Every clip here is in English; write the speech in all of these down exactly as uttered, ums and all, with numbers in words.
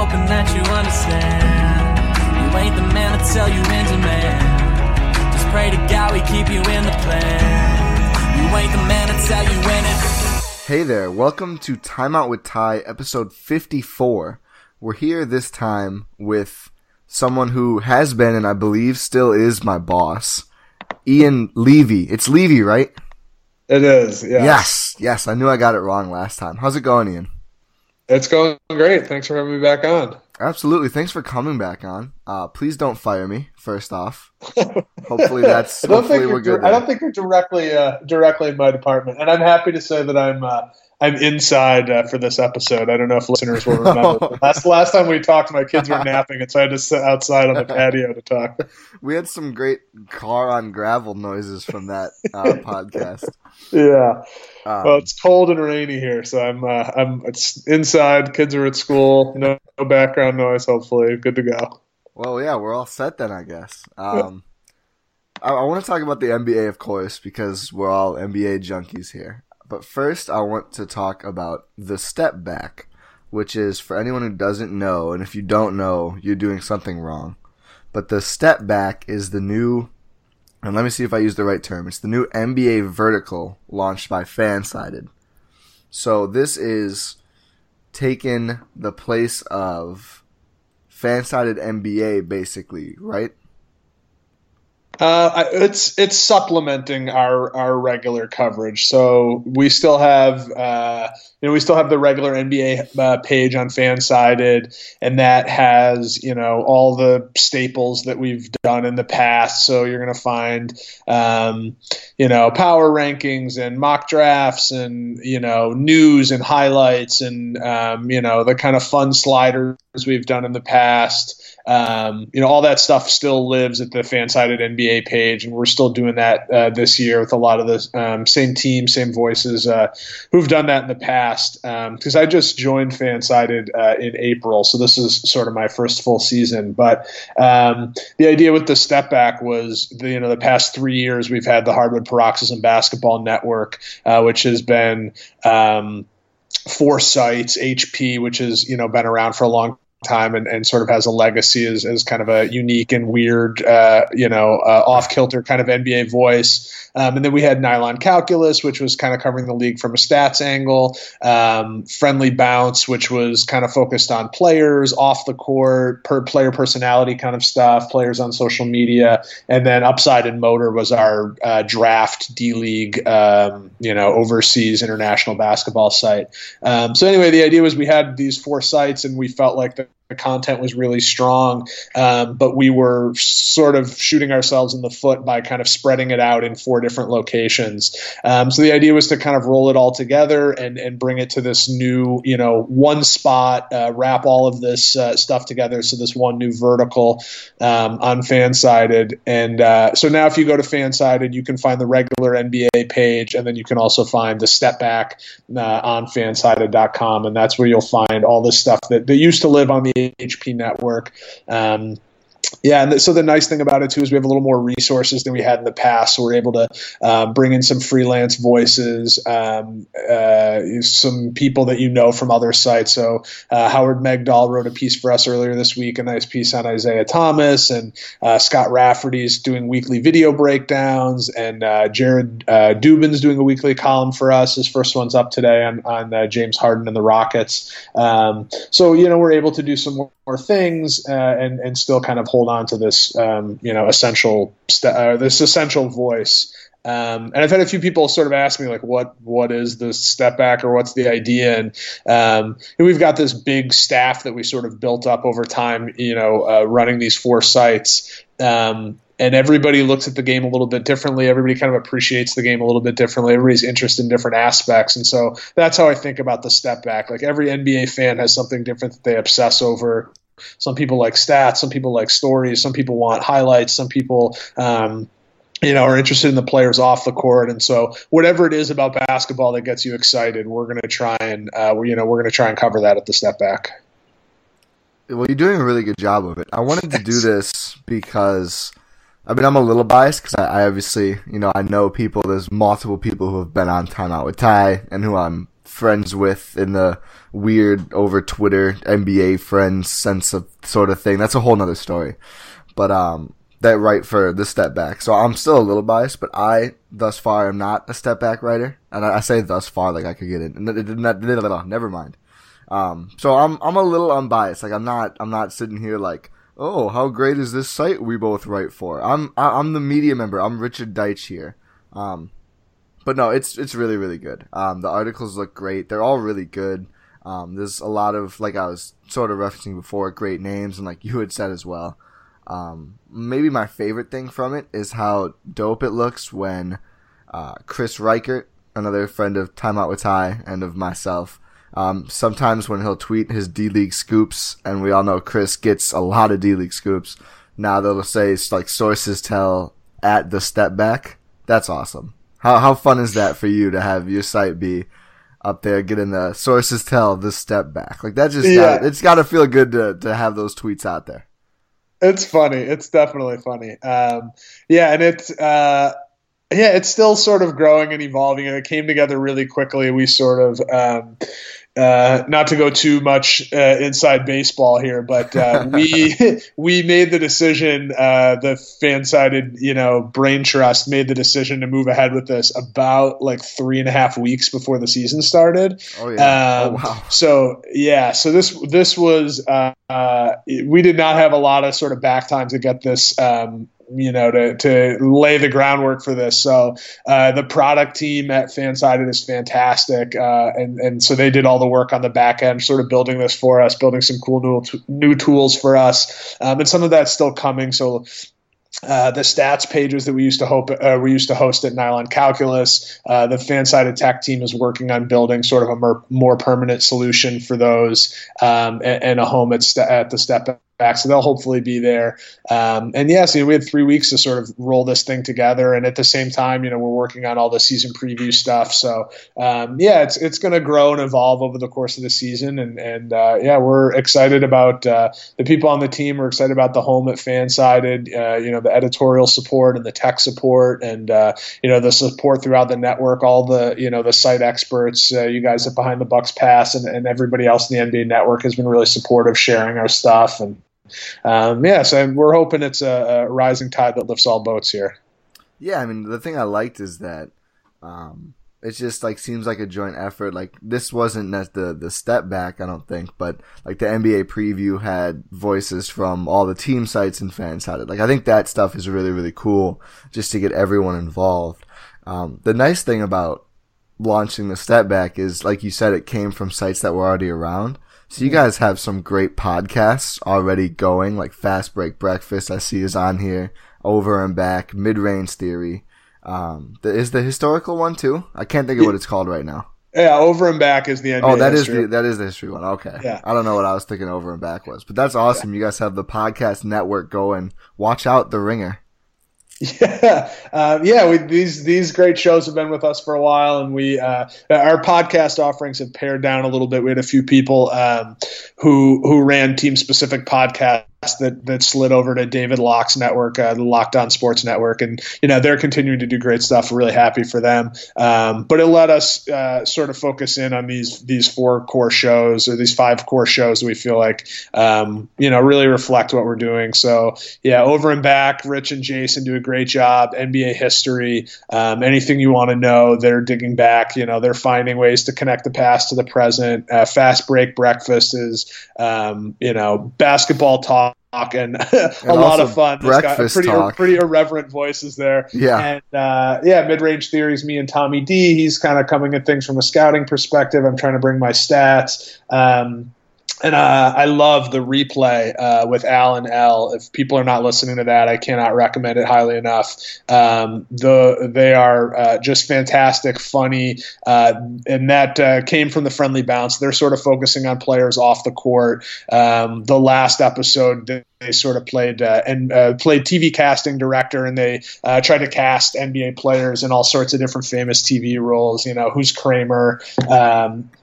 hoping that you understand. You ain't the man to tell you in demand. Just pray to God we keep you in the plan. You ain't the man to tell you when it. Hey there, welcome to Time Out with Ty, episode fifty-four. We're here this time with someone who has been, and I believe still is, my boss, Ian Levy. It's Levy, right? It is, yes. Yes, yes, I knew I got it wrong last time. How's it going, Ian? It's going great. Thanks for having me back on. Absolutely. Thanks for coming back on. Uh, please don't fire me, first off. Hopefully that's I don't hopefully think we're you're, good. I don't think you're directly uh, directly in my department, and I'm happy to say that I'm uh, I'm inside uh, for this episode. I don't know if listeners will remember. last last time we talked, my kids were napping, and so I had to sit outside on the patio to talk. We had some great car on gravel noises from that uh, podcast. Yeah. Um, well, it's cold and rainy here, so I'm uh, I'm it's inside. Kids are at school. No, no background noise. Hopefully, good to go. Well, yeah, we're all set then, I guess. Um, I, I want to talk about the N B A, of course, because we're all N B A junkies here. But first, I want to talk about the step back, which is, for anyone who doesn't know, and if you don't know, you're doing something wrong. But the step back is the new, and let me see if I use the right term, it's the new N B A vertical launched by Fansided. So this is taking the place of Fansided N B A, basically, right? Uh, it's it's supplementing our, our regular coverage. So we still have uh, you know we still have the regular N B A uh, page on Fansided, and that has you know all the staples that we've done in the past. So you're going to find um, you know power rankings and mock drafts and you know news and highlights and um, you know the kind of fun sliders we've done in the past. Um, you know, all that stuff still lives at the Fansided N B A page, and we're still doing that uh, this year with a lot of the um, same team, same voices uh, who've done that in the past. Because um, I just joined Fansided uh, in April, so this is sort of my first full season. But um, the idea with the step back was, the, you know, the past three years we've had the Hardwood Paroxysm Basketball Network, uh, which has been um, four sites, H P, which has you know been around for a long time. time and, and sort of has a legacy as, as kind of a unique and weird, uh, you know, uh, off-kilter kind of N B A voice. Um, and then we had Nylon Calculus, which was kind of covering the league from a stats angle. Um, Friendly Bounce, which was kind of focused on players off the court, per player personality kind of stuff, players on social media. And then Upside and Motor was our uh, draft D-League, um, you know, overseas international basketball site. Um, so anyway, the idea was we had these four sites, and we felt like the The content was really strong, um, but we were sort of shooting ourselves in the foot by kind of spreading it out in four different locations. Um, so the idea was to kind of roll it all together and, and bring it to this new, you know, one spot, uh, wrap all of this uh, stuff together. So this one new vertical um, on Fansided. And uh, so now if you go to Fansided, you can find the regular N B A page, and then you can also find the step back uh, on fansided dot com. And that's where you'll find all this stuff that, that used to live on the H P network. Um, Yeah, and so the nice thing about it, too, is we have a little more resources than we had in the past. So we're able to uh, bring in some freelance voices, um, uh, some people that you know from other sites. So uh, Howard Megdal wrote a piece for us earlier this week, a nice piece on Isaiah Thomas, and uh, Scott Rafferty's doing weekly video breakdowns, and uh, Jared uh, Dubin's doing a weekly column for us. His first one's up today on, on uh, James Harden and the Rockets. Um, so, you know, we're able to do some more more things uh, and and still kind of hold on to this um, you know essential st- uh, this essential voice. Um, and I've had a few people sort of ask me like, what what is the step back, or what's the idea? And, um, and we've got this big staff that we sort of built up over time, you know, uh, running these four sites. Um, And everybody looks at the game a little bit differently. Everybody kind of appreciates the game a little bit differently. Everybody's interested in different aspects. And so that's how I think about the step back. Like every N B A fan has something different that they obsess over. Some people like stats. Some people like stories. Some people want highlights. Some people, um, you know, are interested in the players off the court. And so whatever it is about basketball that gets you excited, we're going to try and, uh, you know, we're going to try and cover that at the step back. Well, you're doing a really good job of it. I wanted to do this because – I mean, I'm a little biased because I, I obviously, you know, I know people, there's multiple people who have been on Time Out with Ty and who I'm friends with in the weird over Twitter N B A friends sense of sort of thing. That's a whole nother story. But um, that write for the step back. So I'm still a little biased, but I thus far am not a step back writer, and I, I say thus far like I could get it. Never mind. Um, so I'm I'm a little unbiased. Like I'm not I'm not sitting here like, oh, how great is this site we both write for? I'm I, I'm the media member. I'm Richard Deitch here. Um, but no, it's it's really really good. Um, the articles look great. They're all really good. Um, there's a lot of, like I was sort of referencing before, great names, and like you had said as well. Um, maybe my favorite thing from it is how dope it looks when uh, Chris Reichert, another friend of Time Out with Ty and of myself, um, sometimes when he'll tweet his D-League scoops, and we all know Chris gets a lot of D-League scoops, now they'll say it's like sources tell at the step back. That's awesome. How how fun is that for you to have your site be up there getting the sources tell the step back? Like that just yeah. gotta, it's got to feel good to to have those tweets out there. It's funny. It's definitely funny. Um, yeah, and it's uh, yeah, it's still sort of growing and evolving, and it came together really quickly. We sort of um, uh, not to go too much uh, inside baseball here, but uh, we we made the decision. Uh, the fan-sided, you know, brain trust made the decision to move ahead with this about like three and a half weeks before the season started. Oh yeah! Um, oh wow! So yeah, so this this was uh, uh, we did not have a lot of sort of back time to get this. Um, you know, to, to lay the groundwork for this. So uh, the product team at Fansided is fantastic. Uh, and, and so they did all the work on the back end, sort of building this for us, building some cool new, new tools for us. Um, and some of that's still coming. So Uh, the stats pages that we used to hope uh, we used to host at Nylon Calculus, uh, the Fansided tech team is working on building sort of a more, more permanent solution for those, um, and, and a home at, st- at the step back. So they'll hopefully be there. Um, and yes, you know, we had three weeks to sort of roll this thing together. And at the same time, you know, we're working on all the season preview stuff. So um, yeah, it's it's going to grow and evolve over the course of the season. And and uh, yeah, we're excited about uh, the people on the team. We're excited about the home at Fansided. Uh, you know, the editorial support and the tech support, and uh, you know, the support throughout the network. All the you know the site experts, uh, you guys at Behind the Bucks Pass, and, and everybody else in the N B A network has been really supportive, sharing our stuff. And Um, yeah, so we're hoping it's a, a rising tide that lifts all boats here. Yeah, I mean, the thing I liked is that um, it just like seems like a joint effort. Like this wasn't the the step back, I don't think, but like the N B A preview had voices from all the team sites and Fansided. Like I think that stuff is really really cool, just to get everyone involved. Um, the nice thing about launching the step back is, like you said, it came from sites that were already around. So you guys have some great podcasts already going, like Fast Break Breakfast, I see is on here, Over and Back, Mid-Range Theory. Um, the, is the historical one too? I can't think of what it's called right now. Yeah, Over and Back is the N B A Oh, that history. is the that is the history one. Okay. Yeah. I don't know what I was thinking Over and Back was, but that's awesome. Yeah. You guys have the podcast network going. Watch out, The Ringer. Yeah, uh, yeah. We, these these great shows have been with us for a while, and we uh, our podcast offerings have pared down a little bit. We had a few people um, who who ran team specific podcasts that that slid over to David Locke's network, uh, the Locked On Sports Network, and you know they're continuing to do great stuff. We're really happy for them. Um, but it let us uh, sort of focus in on these these four core shows, or these five core shows that we feel like um, you know really reflect what we're doing. So yeah, Over and Back, Rich and Jason do a great job. N B A history, um, anything you want to know, they're digging back. You know, they're finding ways to connect the past to the present. Uh, Fast Break Breakfast is um, you know basketball talk. And a and lot of fun. Breakfast pretty, talk. pretty irreverent voices there. Yeah. And uh, yeah, Mid-Range Theories, me and Tommy D. He's kind of coming at things from a scouting perspective. I'm trying to bring my stats. Um, And uh, I love the replay uh, with Alan L. If people are not listening to that, I cannot recommend it highly enough. Um, the they are uh, just fantastic, funny, uh, and that uh, came from the Friendly Bounce. They're sort of focusing on players off the court. Um, the last episode, they, they sort of played uh, and uh, played T V casting director, and they uh, tried to cast N B A players in all sorts of different famous T V roles. You know, who's Kramer? Um,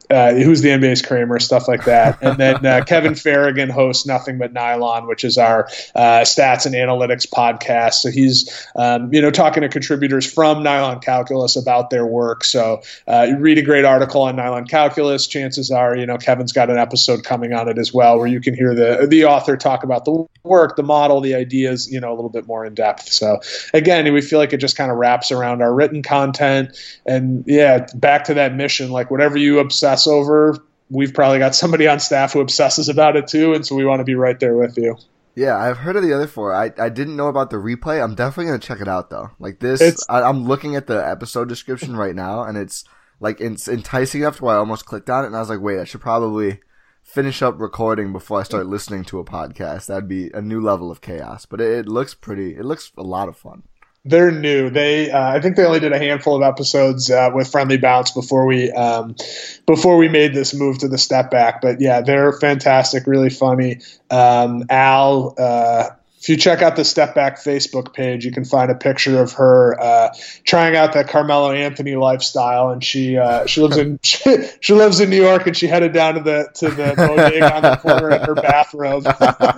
uh, who's the N B A's Kramer, stuff like that. And then uh, Kevin Farragon hosts Nothing But Nylon, which is our uh, stats and analytics podcast. So he's, um, you know, talking to contributors from Nylon Calculus about their work. So uh, you read a great article on Nylon Calculus. Chances are, you know, Kevin's got an episode coming on it as well, where you can hear the the author talk about the work, the model, the ideas, you know, a little bit more in depth. So again, we feel like it just kind of wraps around our written content. And yeah, back to that mission, like whatever you obsess over, we've probably got somebody on staff who obsesses about it too. And so we want to be right there with you. Yeah, I've heard of the other four. I, I didn't know about the replay. I'm definitely going to check it out though. Like this, I, I'm looking at the episode description right now, and it's like it's enticing enough to where I almost clicked on it, and I was like, wait, I should probably finish up recording before I start listening to a podcast. That'd be a new level of chaos. But it, it looks pretty, it looks a lot of fun. They're new. They, uh, I think they only did a handful of episodes uh, with Friendly Bounce before we, um, before we made this move to the step back. But yeah, they're fantastic, really funny. Um, Al, uh, if you check out the Step Back Facebook page, you can find a picture of her uh, trying out that Carmelo Anthony lifestyle, and she uh, she lives in she, she lives in New York, and she headed down to the to the bodega on the corner in her bathrobe.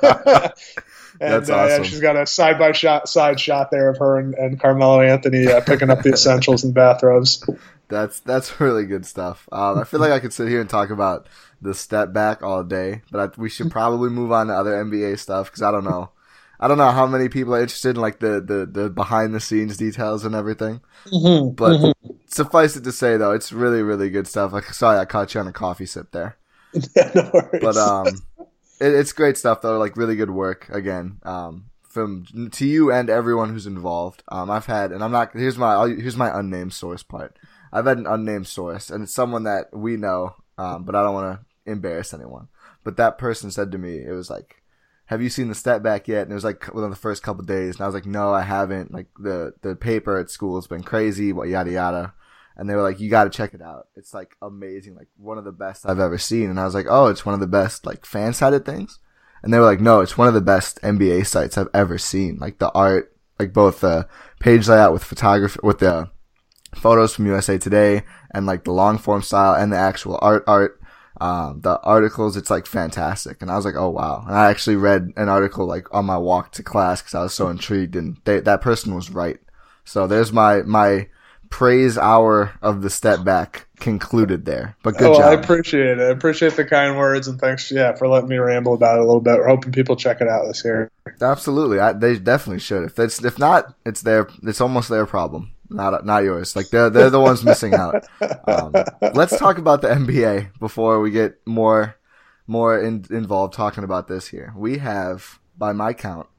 And That's uh, awesome. yeah, she's got a side by shot side shot there of her and, and Carmelo Anthony uh, picking up the essentials and bathrobes. That's that's really good stuff. Um, I feel like I could sit here and talk about the step back all day, but I, we should probably move on to other N B A stuff because I don't know, I don't know how many people are interested in like the the, the behind the scenes details and everything. Mm-hmm, but mm-hmm. Suffice it to say though, it's really really good stuff. Like, sorry, I caught you on a coffee sip there. Yeah, no worries. But um. It, it's great stuff though, like really good work again, um, from to you and everyone who's involved. Um, I've had, and I'm not, here's my, I'll, here's my unnamed source part. I've had an unnamed source, and it's someone that we know, um, but I don't want to embarrass anyone. But that person said to me, it was like, have you seen the step back yet? And it was like within the first couple of days, and I was like, no, I haven't. Like the, the paper at school has been crazy, what yada yada. And they were like, you got to check it out. It's like amazing, like one of the best I've ever seen. And I was like, oh, it's one of the best like fan sided things. And they were like, no, it's one of the best N B A sites I've ever seen. Like the art, like both the page layout with photography, with the photos from U S A Today, and like the long form style and the actual art art. Um, the articles, it's like fantastic. And I was like, oh wow. And I actually read an article like on my walk to class because I was so intrigued, and they, that person was right. So there's my, my, praise hour of the step back concluded there, but good oh, job. I appreciate it. I appreciate the kind words, and thanks, yeah, for letting me ramble about it a little bit. We're hoping people check it out this year. Absolutely, I, they definitely should. If it's if not, it's their it's almost their problem, not not yours. Like they're they're the ones missing out. Um, let's talk about the N B A before we get more more in, involved talking about this here. We have, by my count,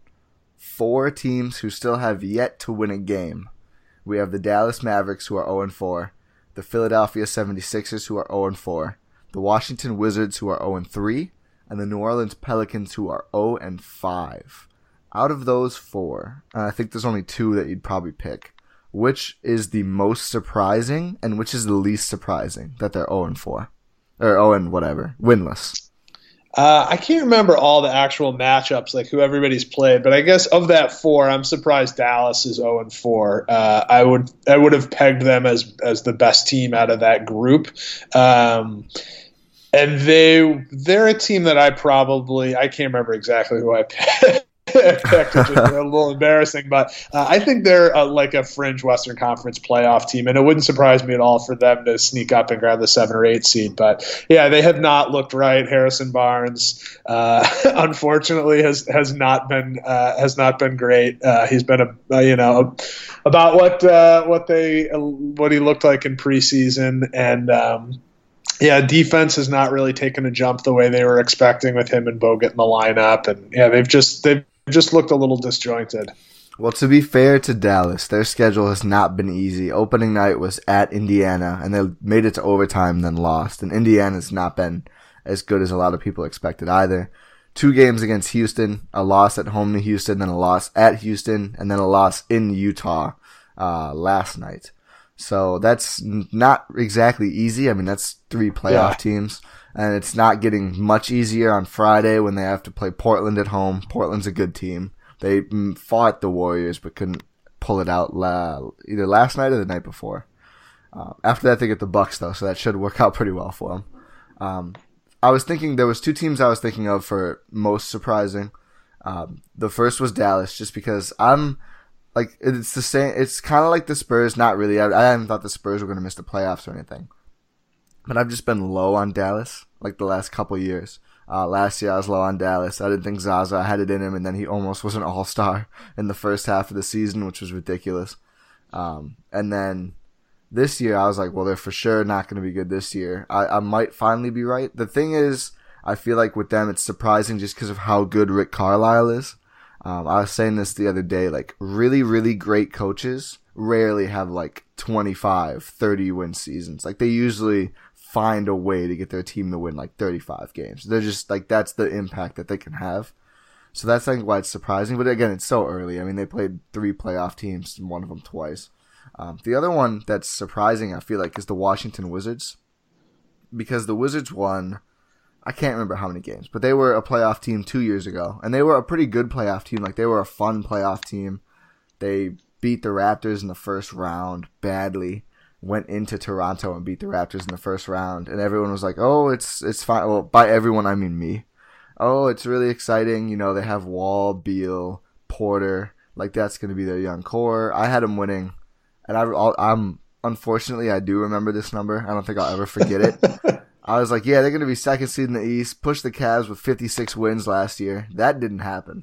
four teams who still have yet to win a game. We have the Dallas Mavericks, who are oh and four, the Philadelphia seventy-sixers, who are oh and four, the Washington Wizards, who are oh and three, and the New Orleans Pelicans, who are oh and five. Out of those four, and I think there's only two that you'd probably pick, which is the most surprising and which is the least surprising that they're oh and four? Or oh and whatever, winless. Uh, I can't remember all the actual matchups, like who everybody's played, but I guess of that four, I'm surprised Dallas is oh and four. Uh, I would I would have pegged them as as the best team out of that group. Um, and they they're a team that I probably I can't remember exactly who I picked. It's just a little embarrassing, but uh, I think they're uh, like a fringe Western Conference playoff team, and it wouldn't surprise me at all for them to sneak up and grab the seven or eight seed. But yeah, they have not looked right. Harrison Barnes, uh, unfortunately, has has not been uh, has not been great. Uh, he's been a, a you know a, about what uh, what they uh, what he looked like in preseason, and. Um, Yeah, defense has not really taken a jump the way they were expecting with him and Bogut in the lineup, and yeah, they've just they've just looked a little disjointed. Well, to be fair to Dallas, their schedule has not been easy. Opening night was at Indiana, and they made it to overtime, then lost. And Indiana's not been as good as a lot of people expected either. Two games against Houston, a loss at home to Houston, then a loss at Houston, and then a loss in Utah uh, last night. So that's not exactly easy. I mean, that's three playoff yeah. teams, and it's not getting much easier on Friday when they have to play Portland at home. Portland's a good team. They fought the Warriors but couldn't pull it out la- either last night or the night before. Uh, after that, they get the Bucks though, so that should work out pretty well for them. Um, I was thinking there was two teams I was thinking of for most surprising. Um, the first was Dallas, just because I'm like it's the same. It's kind of like the Spurs. Not really. I, I haven't thought the Spurs were going to miss the playoffs or anything, but I've just been low on Dallas like the last couple years. Uh, last year I was low on Dallas. I didn't think Zaza had it in him, and then he almost was an all-star in the first half of the season, which was ridiculous. Um, and then this year I was like, well, they're for sure not going to be good this year. I, I might finally be right. The thing is, I feel like with them it's surprising just because of how good Rick Carlisle is. Um, I was saying this the other day, like really, really great coaches rarely have like twenty-five, thirty win seasons. Like they usually find a way to get their team to win like thirty-five games. They're just like, that's the impact that they can have. So that's I think why it's surprising. But again, it's so early. I mean, they played three playoff teams and one of them twice. Um, the other one that's surprising, I feel like, is the Washington Wizards. Because the Wizards won, I can't remember how many games, but they were a playoff team two years ago. And they were a pretty good playoff team. Like, they were a fun playoff team. They beat the Raptors in the first round badly. Went into Toronto and beat the Raptors in the first round, and everyone was like, oh, it's it's fine. Well, by everyone, I mean me. Oh, it's really exciting. You know, they have Wall, Beal, Porter. Like, that's going to be their young core. I had them winning, and I, I'm unfortunately, I do remember this number. I don't think I'll ever forget it. I was like, yeah, they're going to be second seed in the East, push the Cavs with fifty-six wins last year. That didn't happen.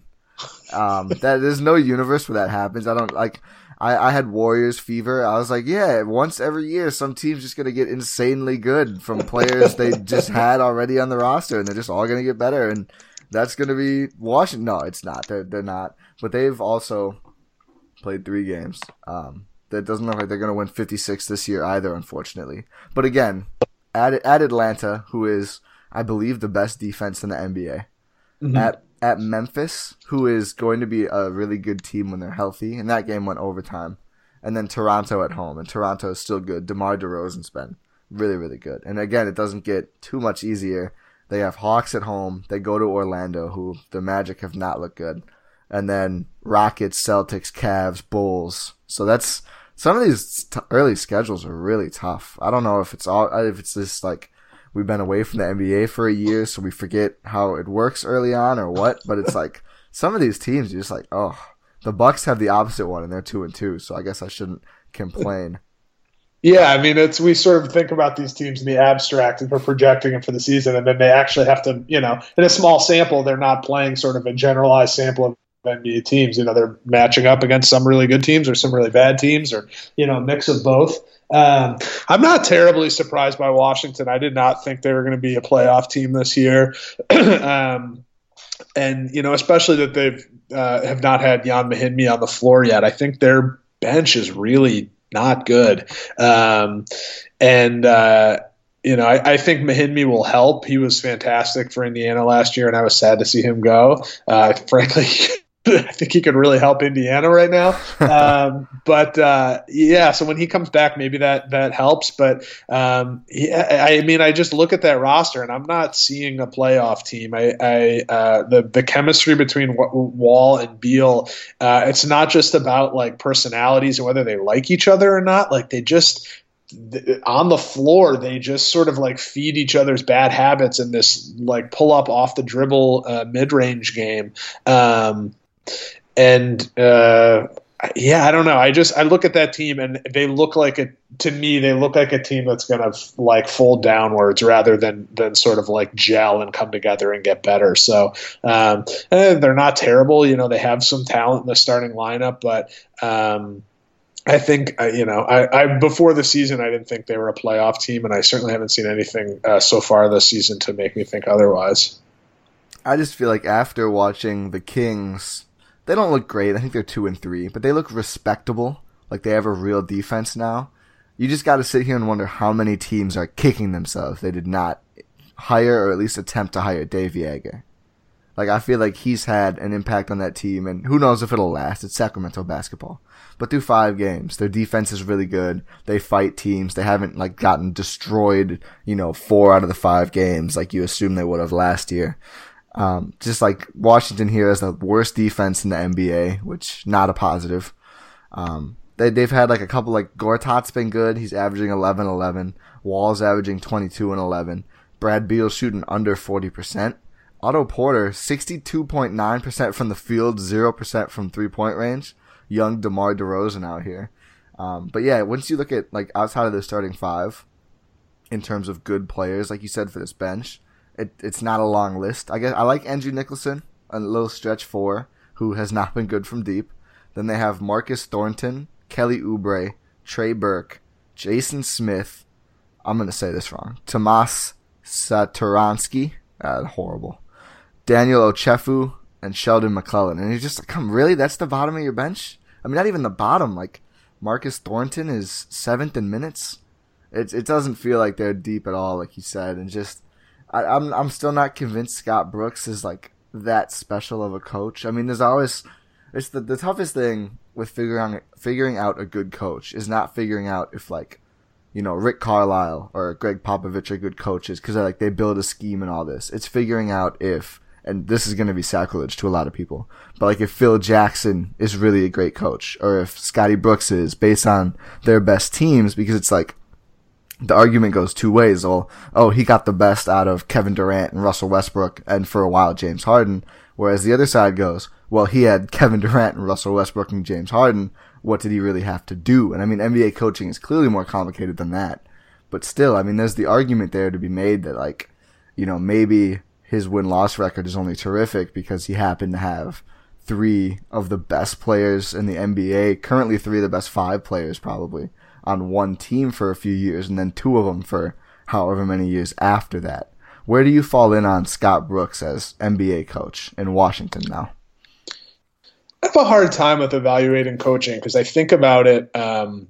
Um, that there's no universe where that happens. I don't, like... I, I had Warriors fever. I was like, yeah, once every year, some team's just going to get insanely good from players they just had already on the roster, and they're just all going to get better, and that's going to be Washington. No, it's not. They're, they're not. But they've also played three games. Um, that doesn't look like they're going to win fifty-six this year either, unfortunately. But again, at, at Atlanta, who is, I believe, the best defense in the N B A, mm-hmm. at At Memphis, who is going to be a really good team when they're healthy, and that game went overtime. And then Toronto at home, and Toronto is still good. DeMar DeRozan's been really, really good. And again, it doesn't get too much easier. They have Hawks at home. They go to Orlando, who the Magic have not looked good. And then Rockets, Celtics, Cavs, Bulls. So that's some of these t- early schedules are really tough. I don't know if it's all if it's just like we've been away from the N B A for a year, so we forget how it works early on or what. But it's like some of these teams, you're just like, oh, the Bucks have the opposite one, and they're two and two. So I guess I shouldn't complain. Yeah, I mean, it's we sort of think about these teams in the abstract and we're projecting them for the season, and then they actually have to, you know, in a small sample, they're not playing sort of a generalized sample of N B A teams. You know, they're matching up against some really good teams or some really bad teams, or, you know, a mix of both. Um, I'm not terribly surprised by Washington. I did not think they were going to be a playoff team this year. um, and, you know, especially that they've uh, have not had Jan Mahinmi on the floor yet. I think their bench is really not good. Um, and, uh, you know, I, I think Mahinmi will help. He was fantastic for Indiana last year, and I was sad to see him go. Uh, frankly, I think he could really help Indiana right now. Um, but, uh, yeah, so when he comes back, maybe that, that helps. But, um, yeah, I mean, I just look at that roster, and I'm not seeing a playoff team. I, I uh, the, the chemistry between Wall and Beal, uh, it's not just about, like, personalities and whether they like each other or not. Like, they just – on the floor, they just sort of like feed each other's bad habits in this like pull up off the dribble uh, mid range game. Um, and uh, yeah, I don't know. I just I look at that team and they look like a to me they look like a team that's gonna like fold downwards rather than than sort of like gel and come together and get better. So um, they're not terrible. You know, they have some talent in the starting lineup, but. Um, I think, uh, you know, I, I before the season, I didn't think they were a playoff team, and I certainly haven't seen anything uh, so far this season to make me think otherwise. I just feel like after watching the Kings, they don't look great. I think they're two and three, but they look respectable. Like they have a real defense now. You just got to sit here and wonder how many teams are kicking themselves they did not hire or at least attempt to hire Dave Joerger. Like, I feel like he's had an impact on that team, and who knows if it'll last. It's Sacramento basketball. But through five games, their defense is really good. They fight teams. They haven't, like, gotten destroyed, you know, four out of the five games like you assume they would have last year. Um, just like Washington here has the worst defense in the N B A, which, not a positive. Um, they, they've had, like, a couple, like, Gortat's been good. He's averaging eleven eleven. Wall's averaging twenty-two and eleven. Brad Beal shooting under forty percent. Otto Porter, sixty-two point nine percent from the field, zero percent from three-point range. Young DeMar DeRozan out here. Um, but yeah, once you look at, like, outside of the starting five, in terms of good players, like you said, for this bench, it, it's not a long list. I guess I like Andrew Nicholson, a little stretch four, who has not been good from deep. Then they have Marcus Thornton, Kelly Oubre, Trey Burke, Jason Smith, I'm going to say this wrong, Tomas Satoransky, uh, horrible, Daniel Ochefu, and Sheldon McClellan. And you're just like, come, really? That's the bottom of your bench? I mean, not even the bottom. Like, Marcus Thornton is seventh in minutes. It it doesn't feel like they're deep at all, like you said. And just, I, I'm I'm still not convinced Scott Brooks is like that special of a coach. I mean, there's always, it's the the toughest thing with figuring figuring out a good coach is not figuring out if, like, you know, Rick Carlisle or Greg Popovich are good coaches because like they build a scheme and all this. It's figuring out if, and this is going to be sacrilege to a lot of people, but like if Phil Jackson is really a great coach, or if Scotty Brooks is, based on their best teams, because it's like the argument goes two ways. Well, oh, he got the best out of Kevin Durant and Russell Westbrook and for a while James Harden, whereas the other side goes, well, he had Kevin Durant and Russell Westbrook and James Harden. What did he really have to do? And I mean, N B A coaching is clearly more complicated than that, but still, I mean, there's the argument there to be made that, like, you know, maybe his win-loss record is only terrific because he happened to have three of the best players in the N B A, currently three of the best five players probably, on one team for a few years, and then two of them for however many years after that. Where do you fall in on Scott Brooks as N B A coach in Washington now? I have a hard time with evaluating coaching because I think about it um,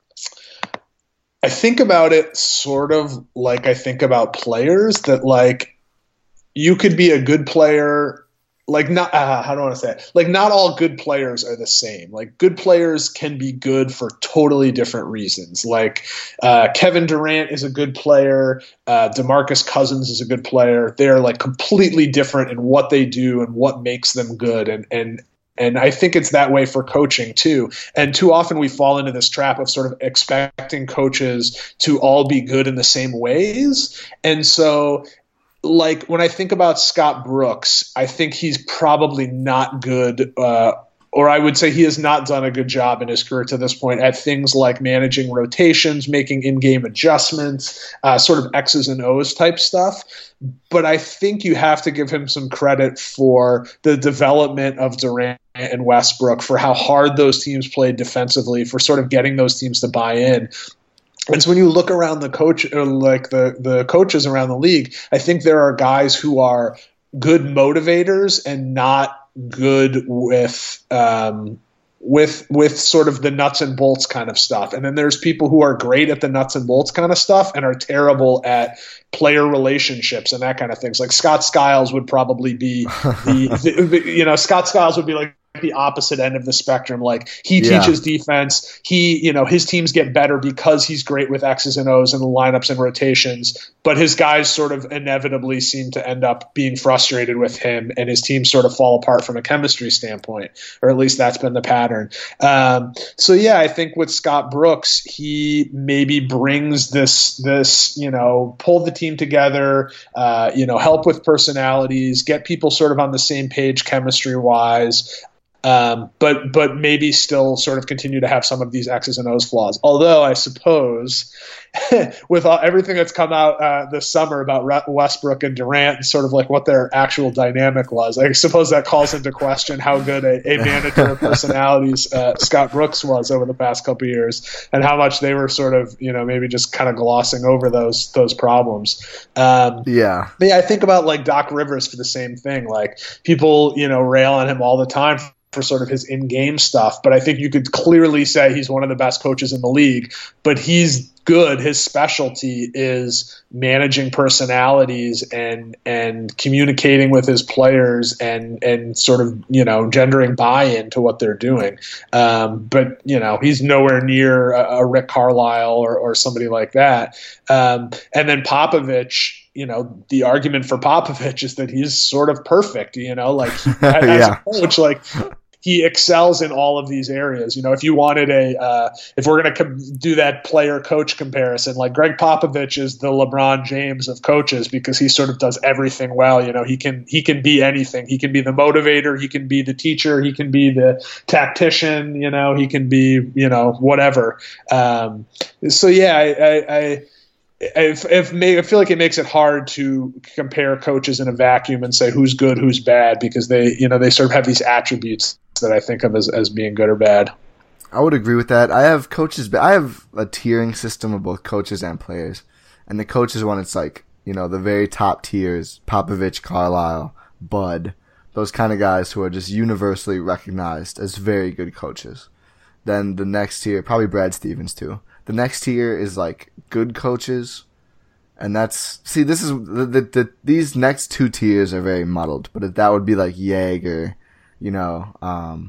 I think about it sort of like I think about players, that, like, you could be a good player, like, not, uh, how do I want to say it? Like, not all good players are the same. Like, good players can be good for totally different reasons. Like, uh, Kevin Durant is a good player. Uh, DeMarcus Cousins is a good player. They're, like, completely different in what they do and what makes them good. And, and, And I think it's that way for coaching too. And too often we fall into this trap of sort of expecting coaches to all be good in the same ways. And so, like, when I think about Scott Brooks, I think he's probably not good, uh, or I would say he has not done a good job in his career to this point at things like managing rotations, making in-game adjustments, uh, sort of X's and O's type stuff. But I think you have to give him some credit for the development of Durant and Westbrook, for how hard those teams played defensively, for sort of getting those teams to buy in. And so when you look around the coach, or like the, the coaches around the league, I think there are guys who are good motivators and not good with um, with with sort of the nuts and bolts kind of stuff. And then there's people who are great at the nuts and bolts kind of stuff and are terrible at player relationships and that kind of things. Like Scott Skiles would probably be the, the you know, Scott Skiles would be like the opposite end of the spectrum. Like, he Yeah. teaches defense. He, you know, his teams get better because he's great with X's and O's and the lineups and rotations, but his guys sort of inevitably seem to end up being frustrated with him, and his teams sort of fall apart from a chemistry standpoint, or at least that's been the pattern. Um, so yeah, I think with Scott Brooks, he maybe brings this, this, you know, pull the team together, uh, you know, help with personalities, get people sort of on the same page chemistry wise. Um, but but maybe still sort of continue to have some of these X's and O's flaws. Although I suppose with all, everything that's come out uh, this summer about Westbrook and Durant and sort of like what their actual dynamic was, I suppose that calls into question how good a, a manager of personalities uh, Scott Brooks was over the past couple of years, and how much they were sort of, you know, maybe just kind of glossing over those those problems. Um, Yeah. but yeah, I think about like Doc Rivers for the same thing. Like, people, you know, rail on him all the time for sort of his in-game stuff, but I think you could clearly say he's one of the best coaches in the league. But he's good. His specialty is managing personalities and and communicating with his players and and sort of, you know, gendering buy-in to what they're doing. Um, but, you know, he's nowhere near a, a Rick Carlisle or, or somebody like that. Um, and then Popovich, you know, the argument for Popovich is that he's sort of perfect, you know, like he, as Yeah. a coach, like he excels in all of these areas. You know, if you wanted a, uh, if we're going to com- do that player coach comparison, like Greg Popovich is the LeBron James of coaches because he sort of does everything well. You know, he can, he can be anything. He can be the motivator. He can be the teacher. He can be the tactician. You know, he can be, you know, whatever. Um, so yeah, I, I, I If, if may, I feel like it makes it hard to compare coaches in a vacuum and say who's good, who's bad, because they, you know, they sort of have these attributes that I think of as, as being good or bad. I would agree with that. I have coaches, I have a tiering system of both coaches and players, and the coaches one, it's like, you know, the very top tiers, Popovich, Carlisle, Bud, those kind of guys who are just universally recognized as very good coaches. Then the next tier, probably Brad Stevens too. The next tier is like good coaches, and that's see. This is the, the, the these next two tiers are very muddled, but that would be like Jaeger, you know. Um,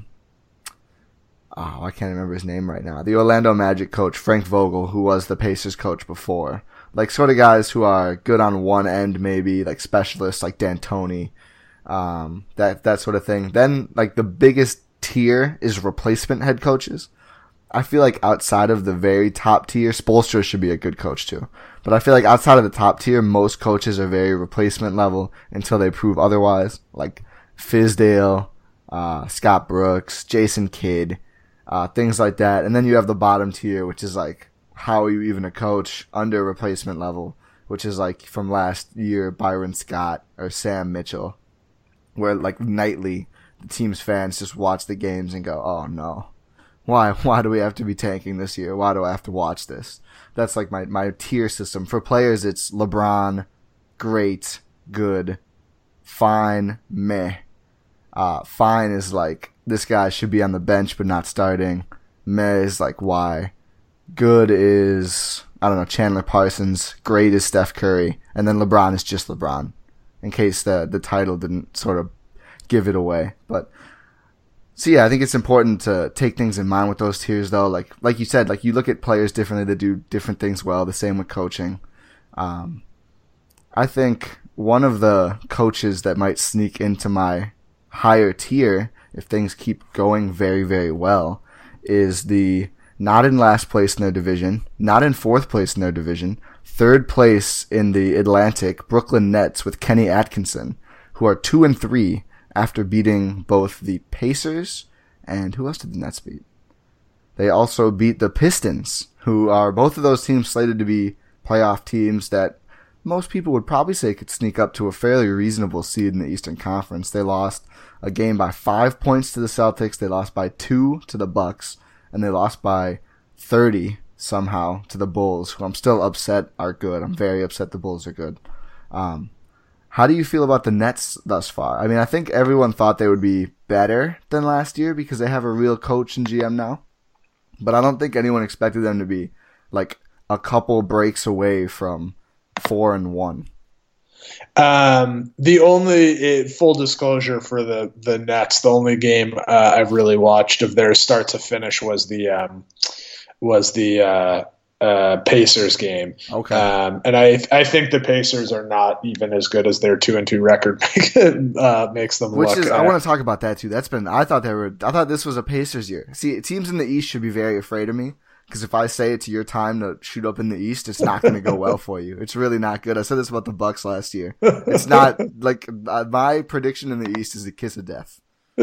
oh, I can't remember his name right now. The Orlando Magic coach Frank Vogel, who was the Pacers coach before, like sort of guys who are good on one end, maybe like specialists like D'Antoni, um, that that sort of thing. Then like the biggest tier is replacement head coaches. I feel like outside of the very top tier, Spoelstra should be a good coach too. But I feel like outside of the top tier, most coaches are very replacement level until they prove otherwise. Like Fizdale, uh, Scott Brooks, Jason Kidd, uh, things like that. And then you have the bottom tier, which is like, how are you even a coach under replacement level, which is like from last year, Byron Scott or Sam Mitchell, where like nightly the team's fans just watch the games and go, oh no. Why why do we have to be tanking this year? Why do I have to watch this? That's like my, my tier system. For players, it's LeBron, great, good, fine, meh. Uh, fine is like, this guy should be on the bench but not starting. Meh is like, why? Good is, I don't know, Chandler Parsons. Great is Steph Curry. And then LeBron is just LeBron, in case the, the title didn't sort of give it away. But So yeah, I think it's important to take things in mind with those tiers, though. Like like you said, like you look at players differently that do different things well. The same with coaching. Um, I think one of the coaches that might sneak into my higher tier if things keep going very very well is the not in last place in their division, not in fourth place in their division, third place in the Atlantic, Brooklyn Nets with Kenny Atkinson, who are two and three. After beating both the Pacers and who else did the Nets beat? They also beat the Pistons, who are both of those teams slated to be playoff teams that most people would probably say could sneak up to a fairly reasonable seed in the Eastern Conference. They lost a game by five points to the Celtics. They lost by two to the Bucks, and they lost by thirty somehow to the Bulls, who I'm still upset are good. I'm very upset the Bulls are good. Um, How do you feel about the Nets thus far? I mean, I think everyone thought they would be better than last year because they have a real coach and G M now. But I don't think anyone expected them to be like a couple breaks away from four and one. Um, the only uh, full disclosure for the, the Nets, the only game uh, I've really watched of their start to finish was the um, was the uh, Uh, Pacers game. Okay. Um, and I I think the Pacers are not even as good as their two and two record uh, makes them Which look. is, uh, I want to talk about that too. That's been, I thought they were, I thought this was a Pacers year. See, teams in the East should be very afraid of me because if I say it's your time to shoot up in the East, it's not going to go well for you. It's really not good. I said this about the Bucks last year. It's not like uh, my prediction in the East is a kiss of death.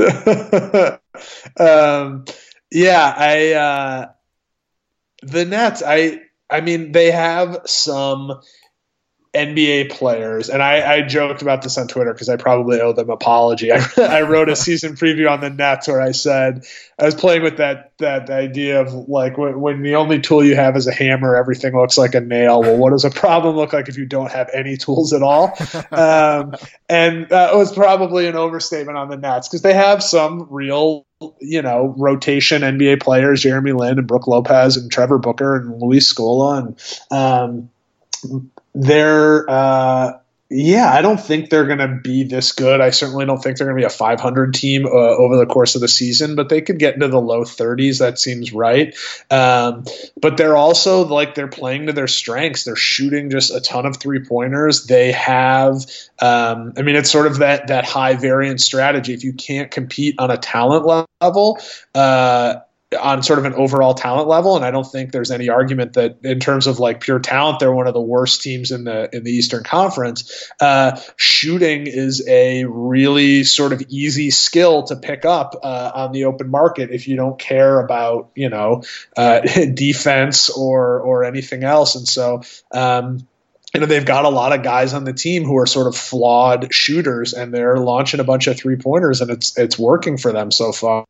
um, yeah, I. Uh, The Nets, I I mean, they have some N B A players, and I, I joked about this on Twitter because I probably owe them an apology. I, I wrote a season preview on the Nets where I said I was playing with that that idea of like when, when the only tool you have is a hammer, everything looks like a nail. Well, what does a problem look like if you don't have any tools at all? Um, and that was probably an overstatement on the Nets because they have some real, you know, rotation N B A players, Jeremy Lin and Brook Lopez and Trevor Booker and Luis Scola. And um, they're, uh, Yeah, I don't think they're going to be this good. I certainly don't think they're going to be a five hundred team uh, over the course of the season, but they could get into the low thirties. That seems right. Um, but they're also like they're playing to their strengths. They're shooting just a ton of three pointers. They have, um, I mean, it's sort of that that high variance strategy. If you can't compete on a talent level, uh, on sort of an overall talent level, and I don't think there's any argument that in terms of like pure talent, they're one of the worst teams in the in the Eastern Conference. Uh, shooting is a really sort of easy skill to pick up uh, on the open market if you don't care about you know uh, defense or or anything else, and so. Um, You know, they've got a lot of guys on the team who are sort of flawed shooters, and they're launching a bunch of three pointers, and it's it's working for them so far.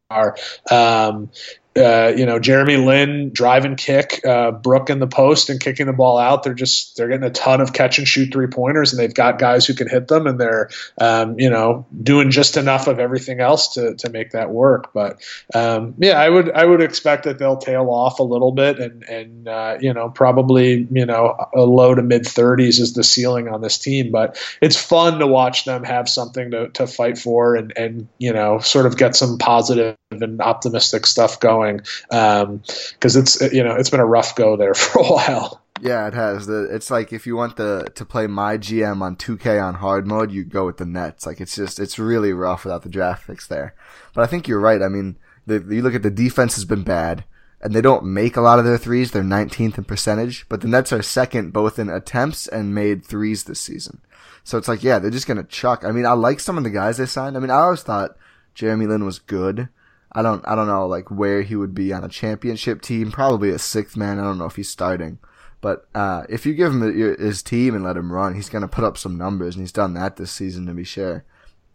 Um, uh, you know, Jeremy Lin drive and kick, uh, Brook in the post and kicking the ball out. They're just they're getting a ton of catch and shoot three pointers, and they've got guys who can hit them, and they're um, you know doing just enough of everything else to to make that work. But um, yeah, I would I would expect that they'll tail off a little bit, and and uh, you know probably you know a low to mid thirties is the ceiling on this team. But it's fun to watch them have something to to fight for, and and you know sort of get some positive and optimistic stuff going. Um, because it's you know it's been a rough go there for a while. Yeah, it has. The it's like if you want the to play my G M on two K on hard mode, you go with the Nets. Like it's just it's really rough without the draft picks there. But I think you're right. I mean, the, you look at the defense has been bad, and they don't make a lot of their threes. They're nineteenth in percentage, but the Nets are second both in attempts and made threes this season. So it's like yeah, they're just gonna chuck. I mean, I like some of the guys they signed. I mean, I always thought Jeremy Lin was good. I don't, I don't know, like, where he would be on a championship team. Probably a sixth man. I don't know if he's starting. But, uh, if you give him his team and let him run, he's gonna put up some numbers, and he's done that this season, to be sure.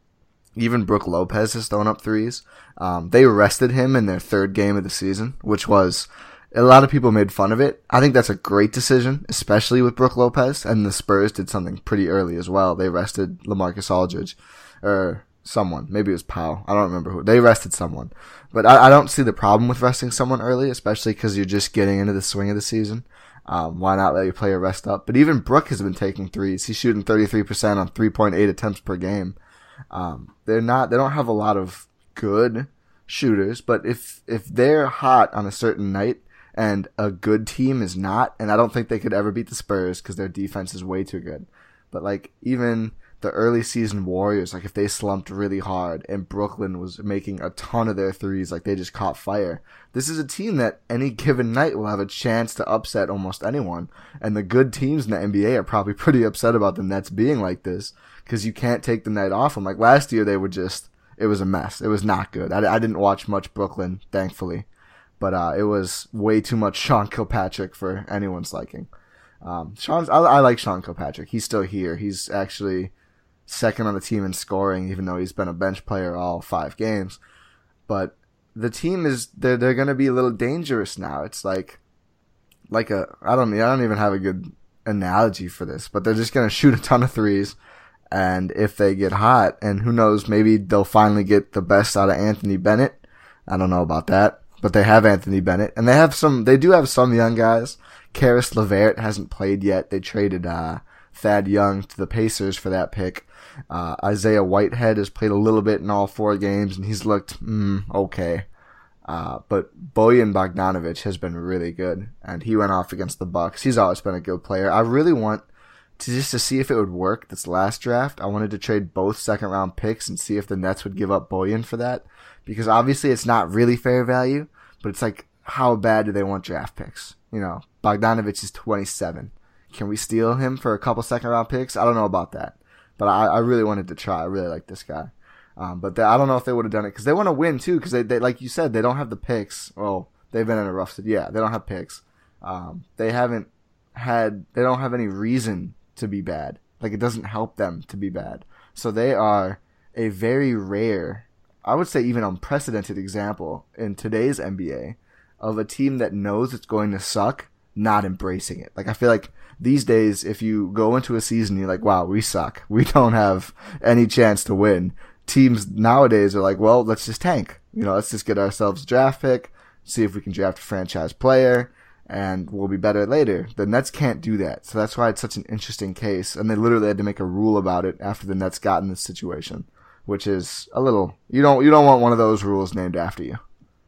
Even Brook Lopez has thrown up threes. Um, they rested him in their third game of the season, which was, a lot of people made fun of it. I think that's a great decision, especially with Brook Lopez, and the Spurs did something pretty early as well. They rested LaMarcus Aldridge, or, someone. Maybe it was Powell. I don't remember who. They rested someone. But I, I don't see the problem with resting someone early, especially because you're just getting into the swing of the season. Um, why not let your player rest up? But even Brook has been taking threes. He's shooting thirty-three percent on three point eight attempts per game. Um, they're not, they don't have a lot of good shooters, but if, if they're hot on a certain night and a good team is not, and I don't think they could ever beat the Spurs because their defense is way too good. But like, even the early season Warriors, like if they slumped really hard and Brooklyn was making a ton of their threes, like they just caught fire. This is a team that any given night will have a chance to upset almost anyone. And the good teams in the N B A are probably pretty upset about the Nets being like this because you can't take the night off them. Like last year, they were just, it was a mess. It was not good. I, I didn't watch much Brooklyn, thankfully. But uh, it was way too much Sean Kilpatrick for anyone's liking. Um, Sean's, I, I like Sean Kilpatrick. He's still here. He's actually second on the team in scoring, even though he's been a bench player all five games. But the team is, they're, they're going to be a little dangerous now. It's like, like a, I don't, I don't even have a good analogy for this, but they're just going to shoot a ton of threes. And if they get hot, and who knows, maybe they'll finally get the best out of Anthony Bennett. I don't know about that, but they have Anthony Bennett, and they have some, they do have some young guys. Karis LeVert hasn't played yet. They traded, uh, Thad Young to the Pacers for that pick. Uh, Isaiah Whitehead has played a little bit in all four games, and he's looked mm, okay. Uh, but Bojan Bogdanovic has been really good, and he went off against the Bucks. He's always been a good player. I really want to just to see if it would work this last draft. I wanted to trade both second round picks and see if the Nets would give up Bojan for that, because obviously it's not really fair value, but it's like, how bad do they want draft picks? You know, Bogdanovic is twenty-seven. Can we steal him for a couple second round picks? I don't know about that. But I, I really wanted to try. I really like this guy. Um, but they, I don't know if they would have done it because they want to win too. Because they, they, like you said, they don't have the picks. Well, they've been in a rough. Yeah, they don't have picks. Um, they haven't had. They don't have any reason to be bad. Like it doesn't help them to be bad. So they are a very rare, I would say even unprecedented example in today's N B A of a team that knows it's going to suck, not embracing it. Like I feel like these days, if you go into a season, you're like, wow, we suck. We don't have any chance to win. Teams nowadays are like, well, let's just tank. You know, let's just get ourselves a draft pick, see if we can draft a franchise player, and we'll be better later. The Nets can't do that. So that's why it's such an interesting case. And they literally had to make a rule about it after the Nets got in this situation, which is a little, you don't, you don't want one of those rules named after you.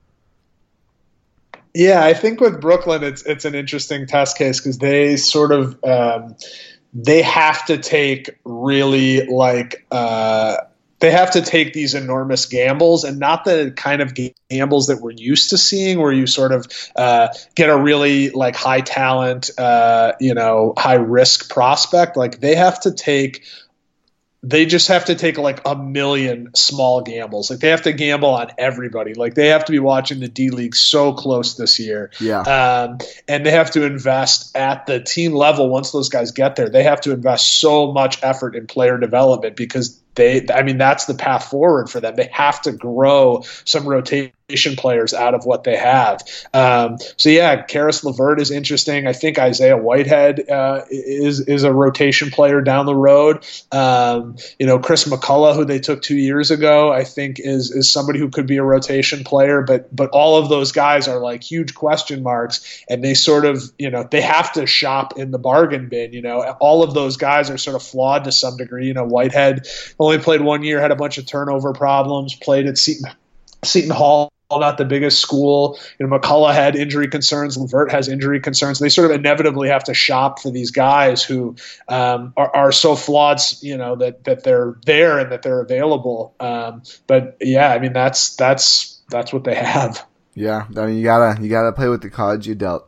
Yeah, I think with Brooklyn, it's it's an interesting test case because they sort of um, they have to take really like uh, they have to take these enormous gambles, and not the kind of gambles that we're used to seeing, where you sort of uh, get a really like high talent, uh, you know, high risk prospect. Like they have to take. They just have to take like a million small gambles. Like they have to gamble on everybody. Like they have to be watching the D League so close this year. Yeah. Um, and they have to invest at the team level. Once those guys get there, they have to invest so much effort in player development because they, I mean, that's the path forward for them. They have to grow some rotation players out of what they have. Um, so yeah, Karis LeVert is interesting. I think Isaiah Whitehead uh, is is a rotation player down the road. Um, you know, Chris McCullough, who they took two years ago, I think is is somebody who could be a rotation player. But but all of those guys are like huge question marks, and they sort of, you know, they have to shop in the bargain bin. You know, all of those guys are sort of flawed to some degree. You know, Whitehead only played one year, had a bunch of turnover problems, played at Seton Seton Hall. Not the biggest school. You know, McCullough had injury concerns. LeVert has injury concerns. They sort of inevitably have to shop for these guys who um, are, are so flawed, you know, that that they're there and that they're available. Um, but yeah, I mean, that's that's that's what they have. Yeah, I mean, you gotta you gotta play with the cards you dealt.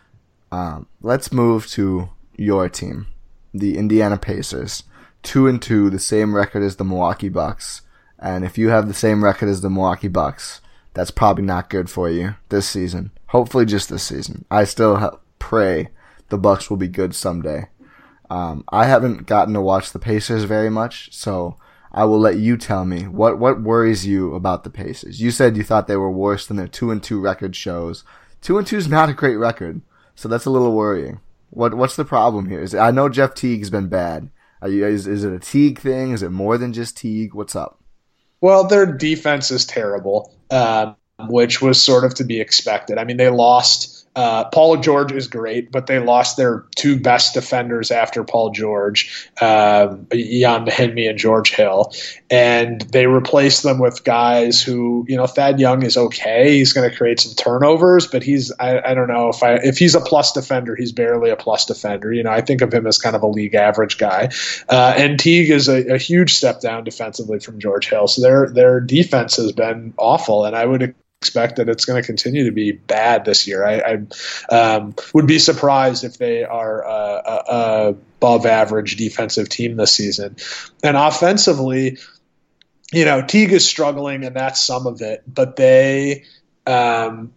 Um, let's move to your team, the Indiana Pacers, two and two, the same record as the Milwaukee Bucks. And if you have the same record as the Milwaukee Bucks, that's probably not good for you this season. Hopefully just this season. I still ha- pray the Bucks will be good someday. Um, I haven't gotten to watch the Pacers very much, so I will let you tell me what, what worries you about the Pacers. You said you thought they were worse than their two and two record shows. Two and two is not a great record, so that's a little worrying. What what's the problem here? Is it, I know Jeff Teague's been bad. Are you, is is it a Teague thing? Is it more than just Teague? What's up? Well, their defense is terrible, um, which was sort of to be expected. I mean, they lost. Uh, Paul George is great, but they lost their two best defenders after Paul George, um, Ian Mahinmi and George Hill, and they replaced them with guys who, you know, Thad Young is okay. He's going to create some turnovers, but he's I, I don't know if I if he's a plus defender, he's barely a plus defender. You know, I think of him as kind of a league average guy. Uh, and Teague is a, a huge step down defensively from George Hill, so their their defense has been awful, and I would expect that it's going to continue to be bad this year. I, I um, would be surprised if they are uh, a, a above average defensive team this season. And offensively, you know, Teague is struggling, and that's some of it. But they, um,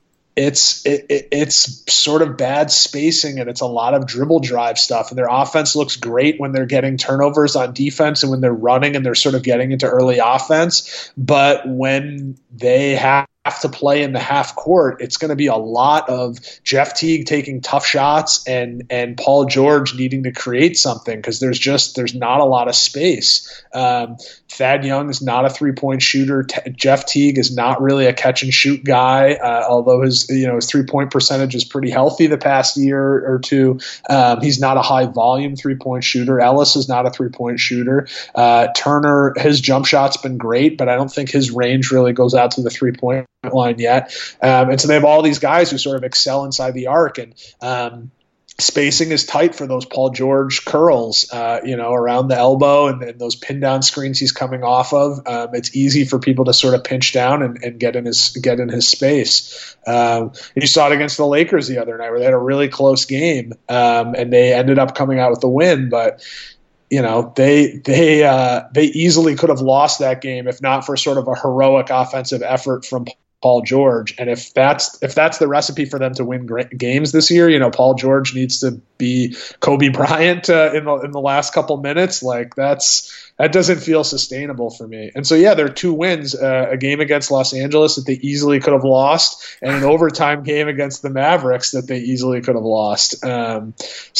it's it, it, it's sort of bad spacing, and it's a lot of dribble drive stuff. And their offense looks great when they're getting turnovers on defense and when they're running and they're sort of getting into early offense. But when they have have to play in the half court, it's going to be a lot of Jeff Teague taking tough shots and and Paul George needing to create something because there's just there's not a lot of space. Um, Thad Young is not a three point shooter. T- Jeff Teague is not really a catch and shoot guy, uh, although his you know his three point percentage is pretty healthy the past year or two. Um, he's not a high volume three point shooter. Ellis is not a three point shooter. Uh, Turner, his jump shot's been great, but I don't think his range really goes out to the three point line yet. Um, and so they have all these guys who sort of excel inside the arc, and um, spacing is tight for those Paul George curls, uh, you know, around the elbow and, and those pin down screens he's coming off of. Um, it's easy for people to sort of pinch down and, and get in his get in his space. Um, and you saw it against the Lakers the other night where they had a really close game, um, and they ended up coming out with the win, but you know, they they uh, they easily could have lost that game if not for sort of a heroic offensive effort from Paul George. And if that's if that's the recipe for them to win great games this year, you know, Paul George needs to be Kobe Bryant uh, in the in the last couple minutes. Like that's that doesn't feel sustainable for me. And so yeah, there are two wins: uh, a game against Los Angeles that they easily could have lost, and an overtime game against the Mavericks that they easily could have lost. Um,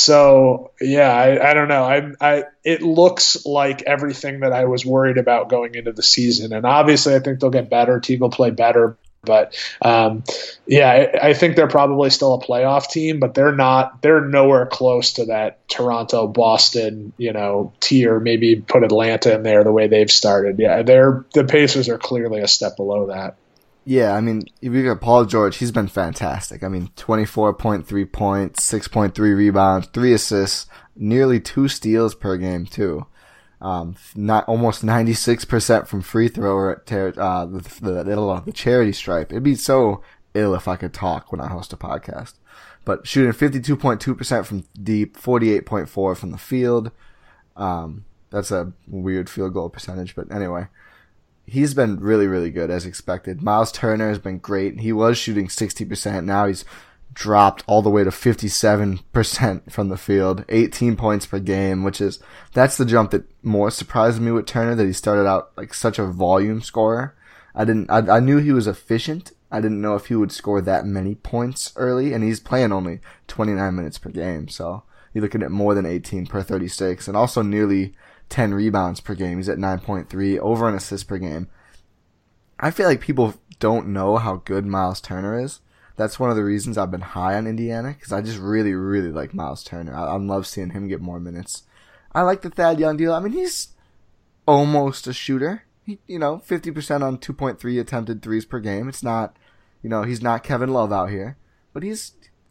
so yeah, I, I don't know. I I it looks like everything that I was worried about going into the season, and obviously I think they'll get better. Teague will play better. But um, yeah, I, I think they're probably still a playoff team, but they're not. They're nowhere close to that Toronto, Boston, you know, tier. Maybe put Atlanta in there the way they've started. Yeah, they're the Pacers are clearly a step below that. Yeah, I mean, if you look at Paul George, he's been fantastic. I mean, twenty-four point three points, six point three rebounds, three assists, nearly two steals per game too. Um, not almost ninety-six percent from free throw at ter- uh, the, the, the, the charity stripe. It'd be so ill if I could talk when I host a podcast. But shooting fifty-two point two percent from deep, forty-eight point four from the field. Um, that's a weird field goal percentage, but anyway. He's been really, really good as expected. Miles Turner has been great. He was shooting sixty percent. Now he's dropped all the way to fifty-seven percent from the field, eighteen points per game, which is, that's the jump that more surprised me with Turner, that he started out like such a volume scorer. I didn't, I, I knew he was efficient. I didn't know if he would score that many points early, and he's playing only twenty-nine minutes per game. So you're looking at more than eighteen per thirty-six, and also nearly ten rebounds per game. He's at nine point three, over an assist per game. I feel like people don't know how good Miles Turner is. That's one of the reasons I've been high on Indiana, because I just really, really like Miles Turner. I, I love seeing him get more minutes. I like the Thad Young deal. I mean, he's almost a shooter. He, you know, fifty percent on two point three attempted threes per game. It's not, you know, he's not Kevin Love out here, but he's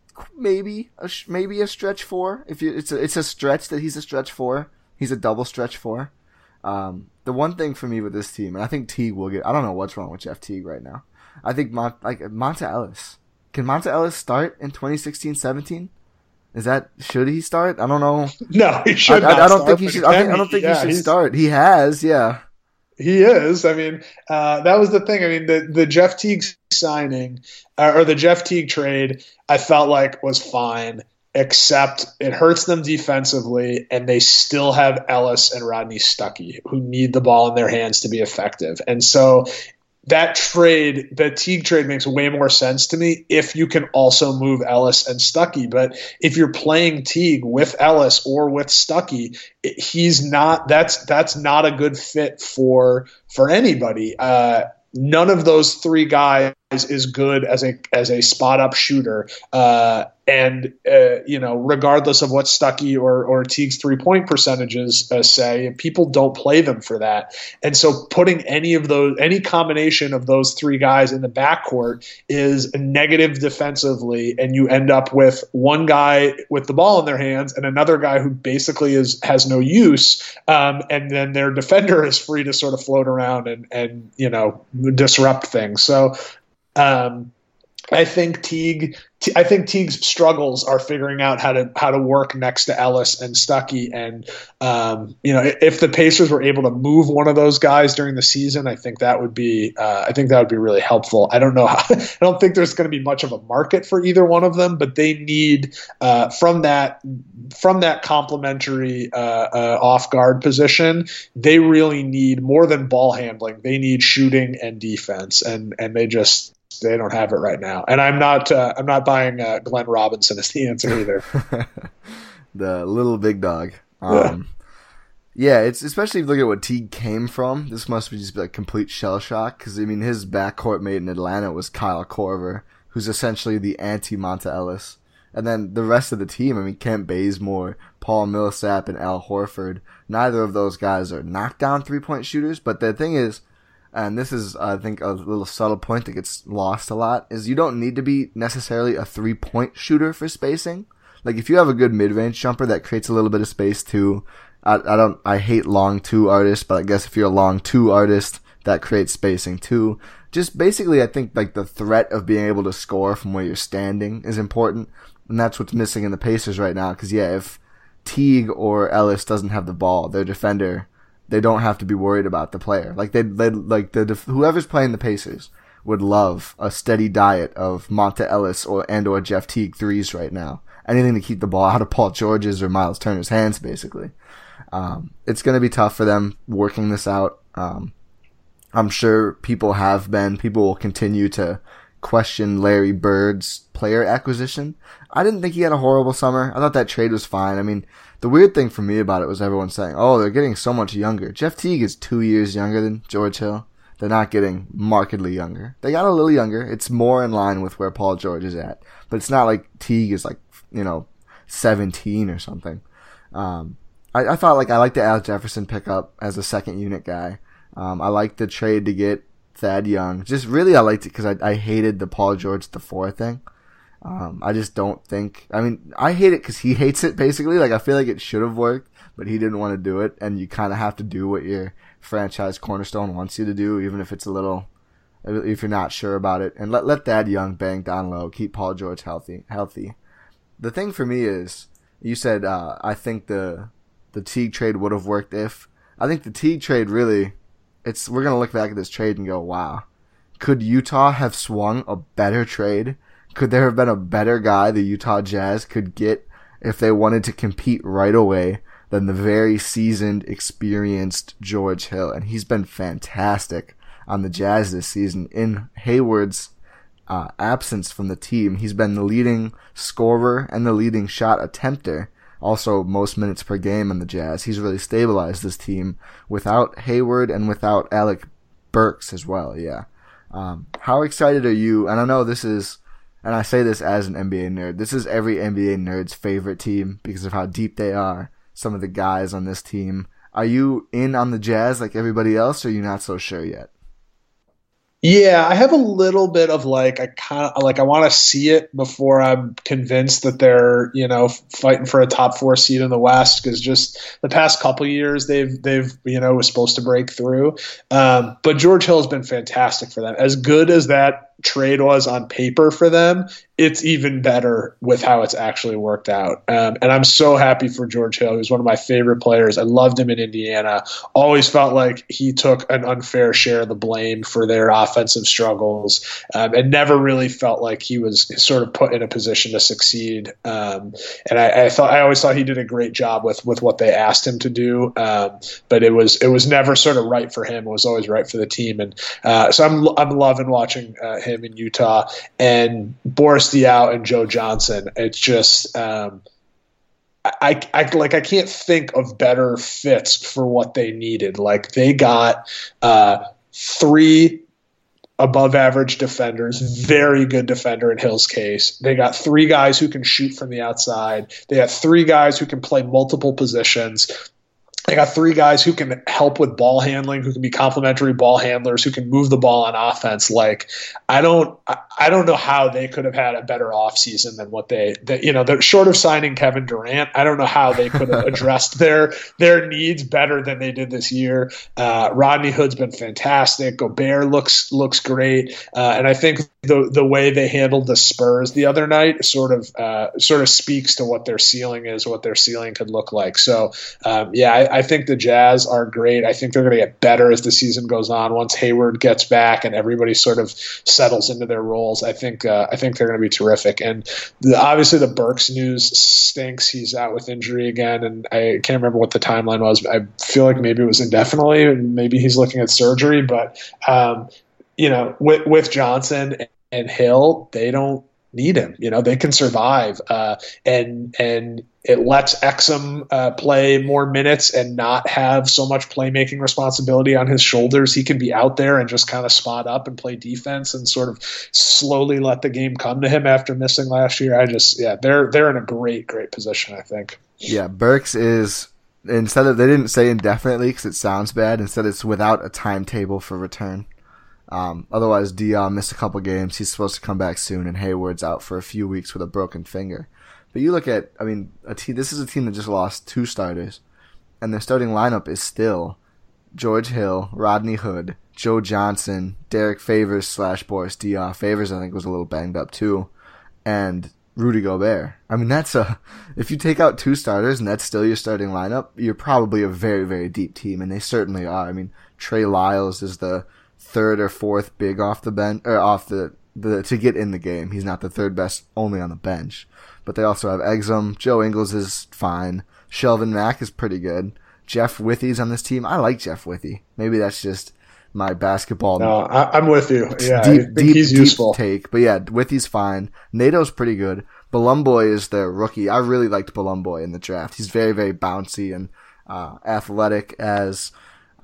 maybe a, maybe a stretch four. If you, it's a, it's a stretch that he's a stretch four. He's a double stretch four. Um, the one thing for me with this team, and I think Teague will get, I don't know what's wrong with Jeff Teague right now. I think Mon, like Monta Ellis. Can Monta Ellis start in twenty sixteen seventeen? Is that, should he start? I don't know. No, he should I, not I, I don't start, think he should. I, think, I don't think yeah, he should start. He has, yeah. He is. I mean, uh, that was the thing. I mean, the, the Jeff Teague signing, uh, or the Jeff Teague trade, I felt like was fine, except it hurts them defensively, and they still have Ellis and Rodney Stuckey, who need the ball in their hands to be effective. And so that trade, the Teague trade, makes way more sense to me if you can also move Ellis and Stuckey. But if you're playing Teague with Ellis or with Stuckey, it, he's not. That's that's not a good fit for for anybody. Uh, none of those three guys is good as a as a spot up shooter. Uh, And, uh, you know, regardless of what Stuckey or, or Teague's three-point percentages uh, say, people don't play them for that. And so putting any of those, any combination of those three guys in the backcourt is negative defensively, and you end up with one guy with the ball in their hands and another guy who basically is has no use, um, and then their defender is free to sort of float around and, and you know, disrupt things. So um, I think Teague – I think Teague's struggles are figuring out how to how to work next to Ellis and Stuckey, and um, you know, if the Pacers were able to move one of those guys during the season, I think that would be uh, I think that would be really helpful. I don't know, how, I don't think there's going to be much of a market for either one of them, but they need uh, from that from that complementary uh, uh, off guard position, they really need more than ball handling. They need shooting and defense, and and they just. They don't have it right now, and I'm not. Uh, I'm not buying uh, Glenn Robinson as the answer either. The little big dog. Um, yeah. yeah, it's especially if you look at what Teague came from. This must be just be like complete shell shock, because I mean his backcourt mate in Atlanta was Kyle Korver, who's essentially the anti-Monta Ellis, and then the rest of the team. I mean Kent Bazemore, Paul Millsap, and Al Horford. Neither of those guys are knockdown three-point shooters, but the thing is. And this is, I think, a little subtle point that gets lost a lot, is you don't need to be necessarily a three-point shooter for spacing. Like, if you have a good mid-range jumper that creates a little bit of space too, I, I don't, I hate long two artists, but I guess if you're a long two artist, that creates spacing too. Just basically, I think, like, the threat of being able to score from where you're standing is important, and that's what's missing in the Pacers right now, because, yeah, if Teague or Ellis doesn't have the ball, their defender... They don't have to be worried about the player. Like they, they like the whoever's playing the Pacers would love a steady diet of Monta Ellis or and or Jeff Teague threes right now. Anything to keep the ball out of Paul George's or Miles Turner's hands, basically. Um, it's going to be tough for them working this out. Um, I'm sure people have been. People will continue to question Larry Bird's player acquisition. I didn't think he had a horrible summer. I thought that trade was fine. I mean, the weird thing for me about it was everyone saying, oh, they're getting so much younger. Jeff Teague is two years younger than George Hill. They're not getting markedly younger. They got a little younger. It's more in line with where Paul George is at. But it's not like Teague is like, you know, seventeen or something. Um, I, I thought like I liked the Al Jefferson pickup as a second unit guy. Um, I liked the trade to get Thad Young. Just really I liked it because I, I hated the Paul George the four thing. Um, I just don't think, I mean, I hate it because he hates it basically. Like I feel like it should have worked, but he didn't want to do it. And you kind of have to do what your franchise cornerstone wants you to do, even if it's a little, if you're not sure about it. And let, let Thad Young bang down low, keep Paul George healthy, healthy. The thing for me is, you said, uh, I think the, the Teague trade would have worked if, I think the Teague trade really, it's, we're going to look back at this trade and go, wow, could Utah have swung a better trade? Could there have been a better guy the Utah Jazz could get if they wanted to compete right away than the very seasoned, experienced George Hill? And he's been fantastic on the Jazz this season. In Hayward's uh, absence from the team, he's been the leading scorer and the leading shot attempter. Also, most minutes per game in the Jazz. He's really stabilized this team without Hayward and without Alec Burks as well, yeah. Um, how excited are you? And I know this is, and I say this as an N B A nerd, this is every N B A nerd's favorite team because of how deep they are. Some of the guys on this team. Are you in on the Jazz like everybody else, or are you not so sure yet? Yeah, I have a little bit of like I kind of like I want to see it before I'm convinced that they're, you know, fighting for a top four seed in the West, because just the past couple years they've they've you know was supposed to break through. Um, but George Hill has been fantastic for them. As good as that trade was on paper for them, it's even better with how it's actually worked out. Um, and I'm so happy for George Hill. He was one of my favorite players. I loved him in Indiana. Always felt like he took an unfair share of the blame for their offensive struggles, um, and never really felt like he was sort of put in a position to succeed. Um, and I, I thought I always thought he did a great job with with what they asked him to do. Um, but it was it was never sort of right for him. It was always right for the team. And uh, so I'm I'm loving watching uh, him in Utah. And Boris Diaw and Joe Johnson, it's just um, I, I like I can't think of better fits for what they needed. Like they got uh, three above average defenders, very good defender in Hill's case. They got three guys who can shoot from the outside. They got three guys who can play multiple positions. They got three guys who can help with ball handling, who can be complementary ball handlers, who can move the ball on offense. Like, I don't, I don't know how they could have had a better offseason than what they, they, you know, they're short of signing Kevin Durant. I don't know how they could have addressed their their needs better than they did this year. Uh, Rodney Hood's been fantastic. Gobert looks looks great, uh, and I think the the way they handled the Spurs the other night sort of uh, sort of speaks to what their ceiling is, what their ceiling could look like. So, um, yeah, I, I think the Jazz are great. I think they're going to get better as the season goes on. Once Hayward gets back and everybody sort of settles into their roles, I think uh, I think they're going to be terrific. And the, obviously the Burks news stinks. He's out with injury again, and I can't remember what the timeline was. But I feel like maybe it was indefinitely, and maybe he's looking at surgery. But um, you know, with with Johnson and Hill, they don't need him. You know, they can survive, uh, and and it lets Exum uh, play more minutes and not have so much playmaking responsibility on his shoulders. He can be out there and just kind of spot up and play defense and sort of slowly let the game come to him after missing last year. I just, yeah, they're they're in a great, great position, I think. Yeah, Burks is, instead of, they didn't say indefinitely because it sounds bad. Instead, it's without a timetable for return. Um, otherwise, Dion missed a couple games. He's supposed to come back soon, and Hayward's out for a few weeks with a broken finger. But you look at, I mean, a team, this is a team that just lost two starters, and their starting lineup is still George Hill, Rodney Hood, Joe Johnson, Derek Favors slash Boris Diaw. Favors, I think, was a little banged up too, and Rudy Gobert. I mean, that's a, if you take out two starters and that's still your starting lineup, you're probably a very, very deep team, and they certainly are. I mean, Trey Lyles is the third or fourth big off the bench, or off the, the to get in the game. He's not the third best, only on the bench. But they also have Exum. Joe Ingles is fine. Shelvin Mack is pretty good. Jeff Withey's on this team. I like Jeff Withey. Maybe that's just my basketball. No, I, I'm with you. Yeah, deep, I think deep, he's deep useful. Take. But yeah, Withey's fine. Nato's pretty good. Balumboy is their rookie. I really liked Balumboy in the draft. He's very, very bouncy and uh, athletic as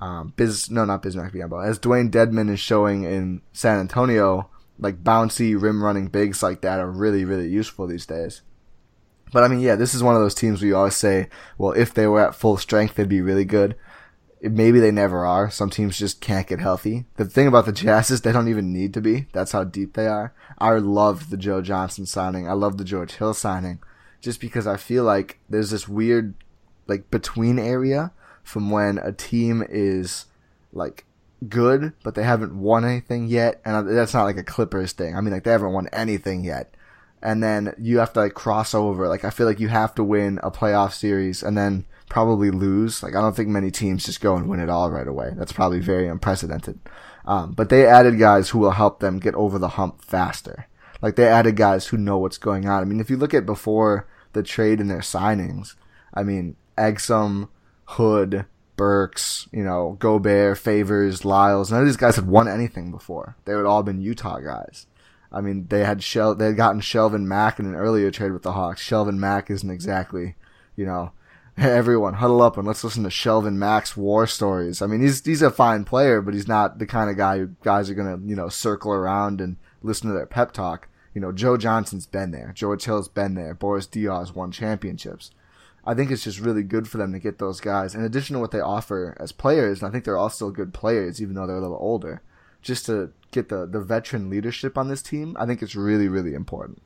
um, Biz no not Bismack Biyombo, as Dwayne Dedmon is showing in San Antonio, like bouncy rim running bigs like that are really really useful these days. But I mean, yeah, this is one of those teams where you always say, well, if they were at full strength, they'd be really good. Maybe they never are. Some teams just can't get healthy. The thing about the Jazz is they don't even need to be. That's how deep they are. I loved the Joe Johnson signing. I love the George Hill signing, just because I feel like there's this weird, like, between area from when a team is, like, good, but they haven't won anything yet. And that's not like a Clippers thing. I mean, like, they haven't won anything yet. And then you have to, like, cross over. Like, I feel like you have to win a playoff series and then probably lose. Like, I don't think many teams just go and win it all right away. That's probably very unprecedented. Um, but they added guys who will help them get over the hump faster. Like, they added guys who know what's going on. I mean, if you look at before the trade and their signings, I mean, Exum, Hood, Burks, you know, Gobert, Favors, Lyles, none of these guys had won anything before. They had all been Utah guys. I mean, they had Shel- they had gotten Shelvin Mack in an earlier trade with the Hawks. Shelvin Mack isn't exactly, you know, hey, everyone huddle up and let's listen to Shelvin Mack's war stories. I mean, he's he's a fine player, but he's not the kind of guy who guys are gonna, you know, circle around and listen to their pep talk. You know, Joe Johnson's been there, George Hill's been there, Boris Diaw's won championships. I think it's just really good for them to get those guys, in addition to what they offer as players, and I think they're all still good players, even though they're a little older, just to get the, the veteran leadership on this team. I think it's really, really important.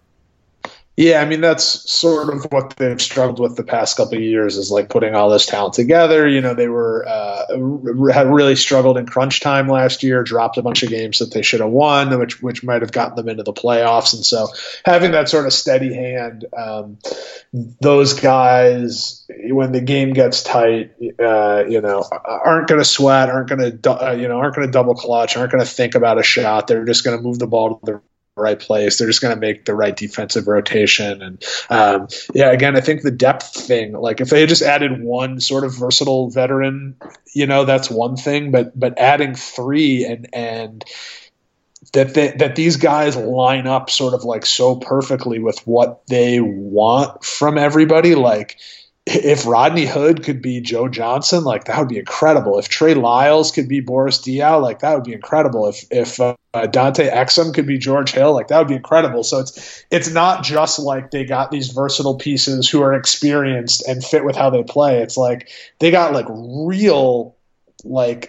Yeah, I mean, that's sort of what they've struggled with the past couple of years, is like putting all this talent together. You know, they were uh, had really struggled in crunch time last year, dropped a bunch of games that they should have won, which which might have gotten them into the playoffs. And so having that sort of steady hand, um, those guys, when the game gets tight, uh, you know, aren't going to sweat, aren't going to, uh, you know, aren't going to double clutch, aren't going to think about a shot. They're just going to move the ball to the right place. They're just going to make the right defensive rotation. And um, yeah, again, I think the depth thing, like if they had just added one sort of versatile veteran, you know, that's one thing, but, but adding three and, and that, they, that these guys line up sort of like so perfectly with what they want from everybody. Like, if Rodney Hood could be Joe Johnson, like that would be incredible. If Trey Lyles could be Boris Diaw, like that would be incredible. If if uh, Dante Exum could be George Hill, like that would be incredible. So it's it's not just like they got these versatile pieces who are experienced and fit with how they play. It's like they got like real like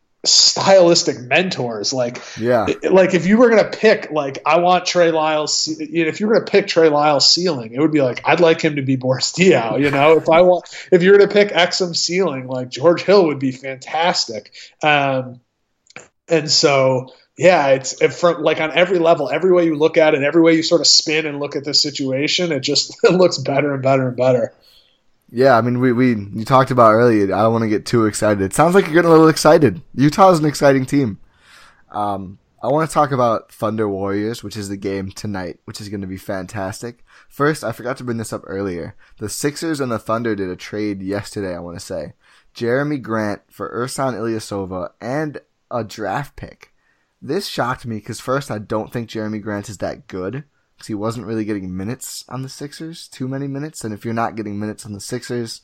stylistic mentors. Like, yeah, like if you were gonna pick, like I want Trey Lyles, you know, if you were gonna pick Trey Lyles' ceiling, it would be like I'd like him to be Boris Diaw. You know, if I want, if you were to pick Exum's ceiling, like George Hill would be fantastic. Um, and so yeah, it's it, from like on every level, every way you look at it, every way you sort of spin and look at the situation, it just it looks better and better and better. Yeah, I mean, we, we you talked about earlier. I don't want to get too excited. It sounds like you're getting a little excited. Utah's an exciting team. Um, I want to talk about Thunder Warriors, which is the game tonight, which is going to be fantastic. First, I forgot to bring this up earlier. The Sixers and the Thunder did a trade yesterday, I want to say. Jeremy Grant for Ersan Ilyasova and a draft pick. This shocked me because first, I don't think Jeremy Grant is that good, because he wasn't really getting minutes on the Sixers, too many minutes. And if you're not getting minutes on the Sixers,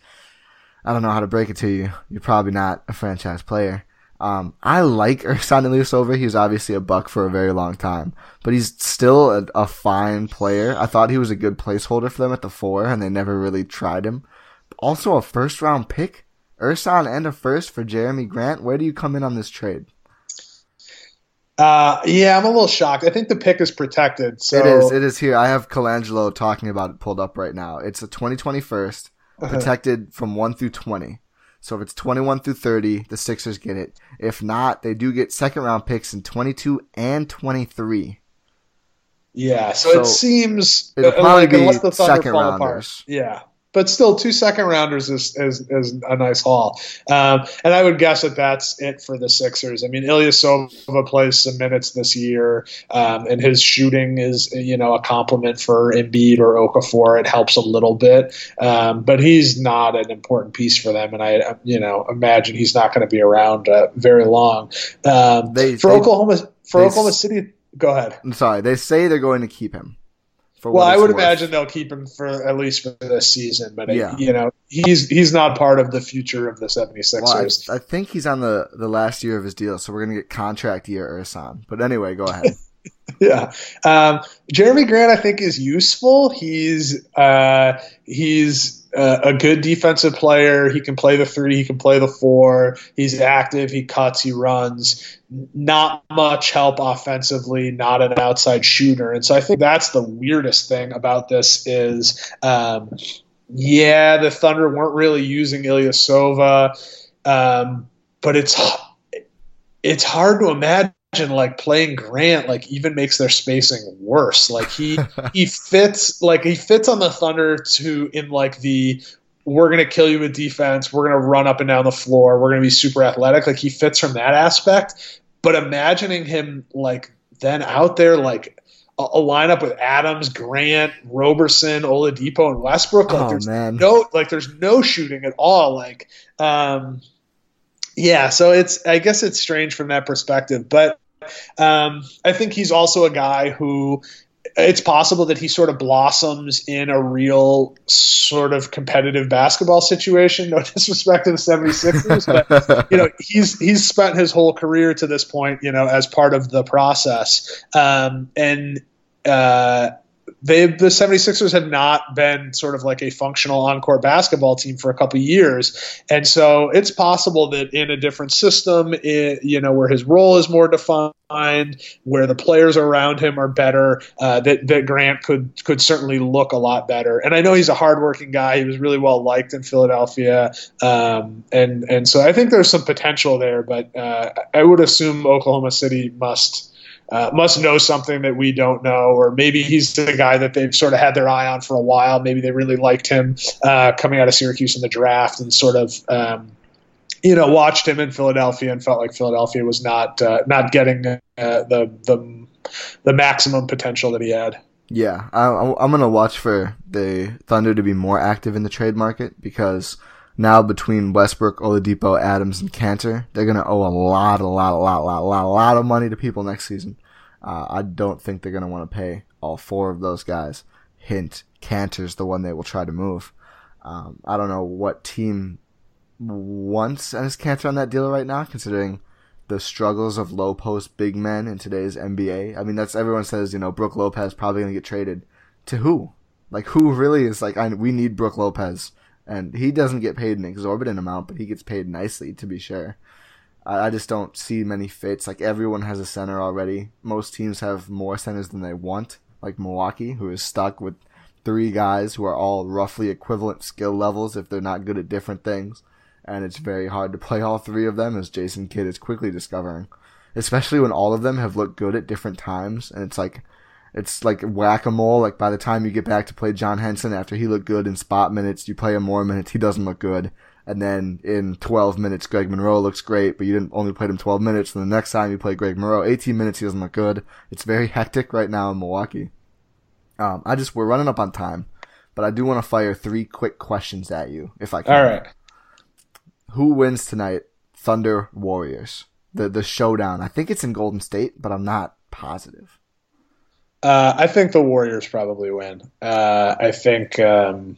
I don't know how to break it to you. You're probably not a franchise player. Um, I like Ersan Ilyasova. He was obviously a Buck for a very long time, but he's still a, a fine player. I thought he was a good placeholder for them at the four, and they never really tried him. Also a first round pick, Ersan and a first for Jeremy Grant. Where do you come in on this trade? Uh, yeah, I'm a little shocked. I think the pick is protected. So it is. It is here. I have Colangelo talking about it pulled up right now. It's a twenty twenty first, protected from one through twenty. So if it's twenty-one through thirty, the Sixers get it. If not, they do get second round picks in twenty-two and twenty-three. Yeah, so, So it seems it'll uh, probably like, be unless the Thunder second fall rounders. apart. Yeah. But still, two second rounders is, is, is a nice haul. Um, and I would guess that that's it for the Sixers. I mean, Ilyasova plays some minutes this year, um, and his shooting is, you know, a compliment for Embiid or Okafor. It helps a little bit, um, but he's not an important piece for them. And I, you know, imagine he's not going to be around uh, very long. Um, They- for they- Oklahoma, for they- Oklahoma City, go ahead. I'm sorry. They say they're going to keep him For well, what I it's would worth. imagine they'll keep him for at least for this season, but Yeah. I, you know, he's he's not part of the future of the seventy-sixers. Well, I, I think he's on the, the last year of his deal, so we're gonna get contract year Ersan. But anyway, go ahead. Yeah, um, Jeremy Grant, I think, is useful. He's uh, he's uh, a good defensive player. He can play the three. He can play the four. He's active. He cuts. He runs. Not much help offensively. Not an outside shooter. And so I think that's the weirdest thing about this is, um, yeah, the Thunder weren't really using Ilyasova, um, but it's it's hard to imagine. Like playing Grant, like even makes their spacing worse. Like he he fits like he fits on the Thunder to in like the we're gonna kill you with defense, we're gonna run up and down the floor, we're gonna be super athletic. Like he fits from that aspect. But imagining him like then out there like a, a lineup with Adams, Grant, Roberson, Oladipo, and Westbrook. Like Oh, there's man. no like there's no shooting at all. Like um yeah, so it's I guess it's strange from that perspective, but um, I think he's also a guy who it's possible that he sort of blossoms in a real sort of competitive basketball situation. No disrespect to the seventy-sixers, but you know, he's he's spent his whole career to this point, you know, as part of the process. Um, and uh They, the seventy-sixers have not been sort of like a functional on-court basketball team for a couple of years. And so it's possible that in a different system, it, you know, where his role is more defined, where the players around him are better, uh, that, that Grant could could certainly look a lot better. And I know he's a hardworking guy. He was really well liked in Philadelphia. Um, and, and so I think there's some potential there, but uh, I would assume Oklahoma City must – Uh, must know something that we don't know, or maybe he's the guy that they've sort of had their eye on for a while. Maybe they really liked him uh, coming out of Syracuse in the draft and sort of, um, you know, watched him in Philadelphia and felt like Philadelphia was not uh, not getting uh, the the the maximum potential that he had. Yeah, I, I'm going to watch for the Thunder to be more active in the trade market because now between Westbrook, Oladipo, Adams, and Cantor, they're going to owe a lot, a lot, a lot, a lot, a lot, a lot of money to people next season. Uh, I don't think they're going to want to pay all four of those guys. Hint, Cantor's the one they will try to move. Um, I don't know what team wants as Cantor on that deal right now, considering the struggles of low post big men in today's N B A. I mean, that's everyone says, you know, Brook Lopez probably going to get traded. To who? Like, who really is like, I, we need Brook Lopez. And he doesn't get paid an exorbitant amount, but he gets paid nicely, to be sure. I, I just don't see many fits. Like, everyone has a center already. Most teams have more centers than they want, like Milwaukee, who is stuck with three guys who are all roughly equivalent skill levels if they're not good at different things. And it's very hard to play all three of them, as Jason Kidd is quickly discovering. Especially when all of them have looked good at different times, and it's like... It's like whack-a-mole. Like, by the time you get back to play John Henson after he looked good in spot minutes, you play him more minutes, he doesn't look good. And then in twelve minutes, Greg Monroe looks great, but you didn't only play him twelve minutes. And the next time you play Greg Monroe, eighteen minutes, he doesn't look good. It's very hectic right now in Milwaukee. Um, I just, we're running up on time, but I do want to fire three quick questions at you, if I can. All right. Who wins tonight? Thunder Warriors. The, the showdown. I think it's in Golden State, but I'm not positive. Uh, I think the Warriors probably win. Uh, I think, um,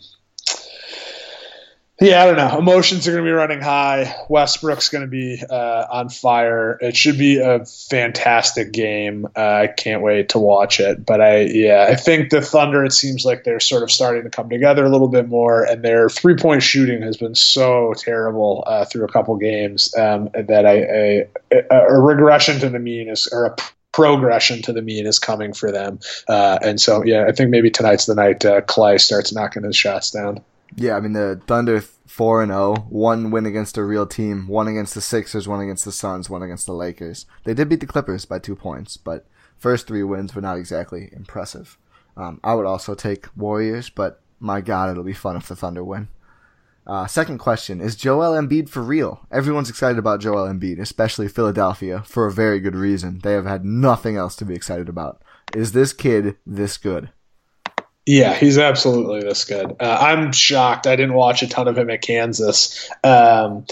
yeah, I don't know. Emotions are going to be running high. Westbrook's going to be uh, on fire. It should be a fantastic game. Uh, I can't wait to watch it. But I, yeah, I think the Thunder, it seems like they're sort of starting to come together a little bit more, and their three-point shooting has been so terrible uh, through a couple games um, that I, I, a regression to the mean is, or a progression to the mean is coming for them. Uh, and so, yeah, I think maybe tonight's the night uh, Clay starts knocking his shots down. Yeah, I mean, the Thunder four and oh, one win against a real team, one against the Sixers, one against the Suns, one against the Lakers. They did beat the Clippers by two points, but first three wins were not exactly impressive. Um, I would also take Warriors, but my God, it'll be fun if the Thunder win. Uh, second question, is Joel Embiid for real? Everyone's excited about Joel Embiid, especially Philadelphia, for a very good reason. They have had nothing else to be excited about. Is this kid this good? Yeah, he's absolutely this good. Uh, I'm shocked. I didn't watch a ton of him at Kansas. Um,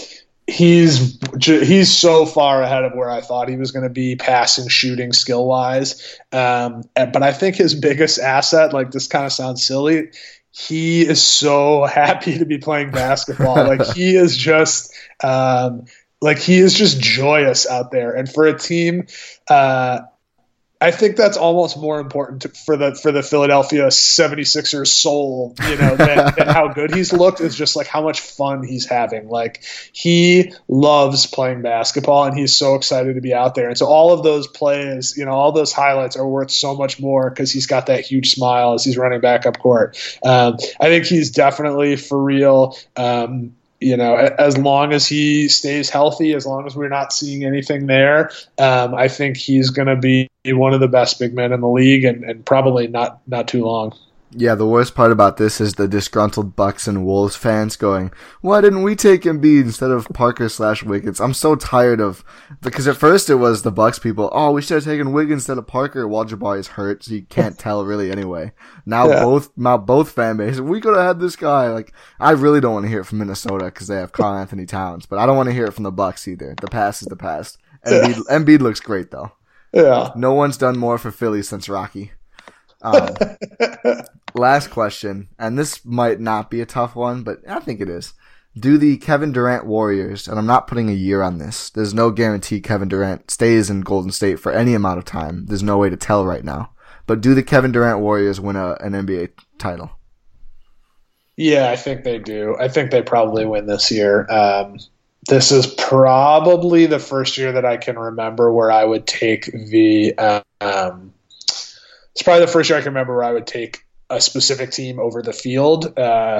he's he's so far ahead of where I thought he was going to be, passing, shooting, skill wise. Um, but I think his biggest asset, like this kind of sounds silly, he is so happy to be playing basketball. Like he is just um, like he is just joyous out there. And for a team, uh, I think that's almost more important to, for the for the Philadelphia seventy-sixers soul, you know, than, than how good he's looked, is just like how much fun he's having. Like he loves playing basketball and he's so excited to be out there. And so all of those plays, you know, all those highlights are worth so much more because he's got that huge smile as he's running back up court. Um, I think he's definitely for real. Um, You know, as long as he stays healthy, as long as we're not seeing anything there, um, I think he's going to be one of the best big men in the league, and, and probably not not too long. Yeah, the worst part about this is the disgruntled Bucks and Wolves fans going, why didn't we take Embiid instead of Parker slash Wiggins? I'm so tired of, because at first it was the Bucks people, oh, we should have taken Wiggins instead of Parker while Jabari's hurt, so you can't tell really anyway. Now yeah. both now both fan bases, we could have had this guy. Like, I really don't want to hear it from Minnesota because they have Karl Anthony Towns, but I don't want to hear it from the Bucks either. The past is the past. Embiid, yeah. Embiid looks great though. Yeah. No one's done more for Philly since Rocky. Um, last question, and this might not be a tough one, but I think it is. Do the Kevin Durant Warriors, and I'm not putting a year on this, there's no guarantee Kevin Durant stays in Golden State for any amount of time. There's no way to tell right now. But do the Kevin Durant Warriors win a, an N B A title? Yeah, I think they do. I think they probably win this year. Um, this is probably the first year that I can remember where I would take the um, – it's probably the first year I can remember where I would take a specific team over the field. Uh,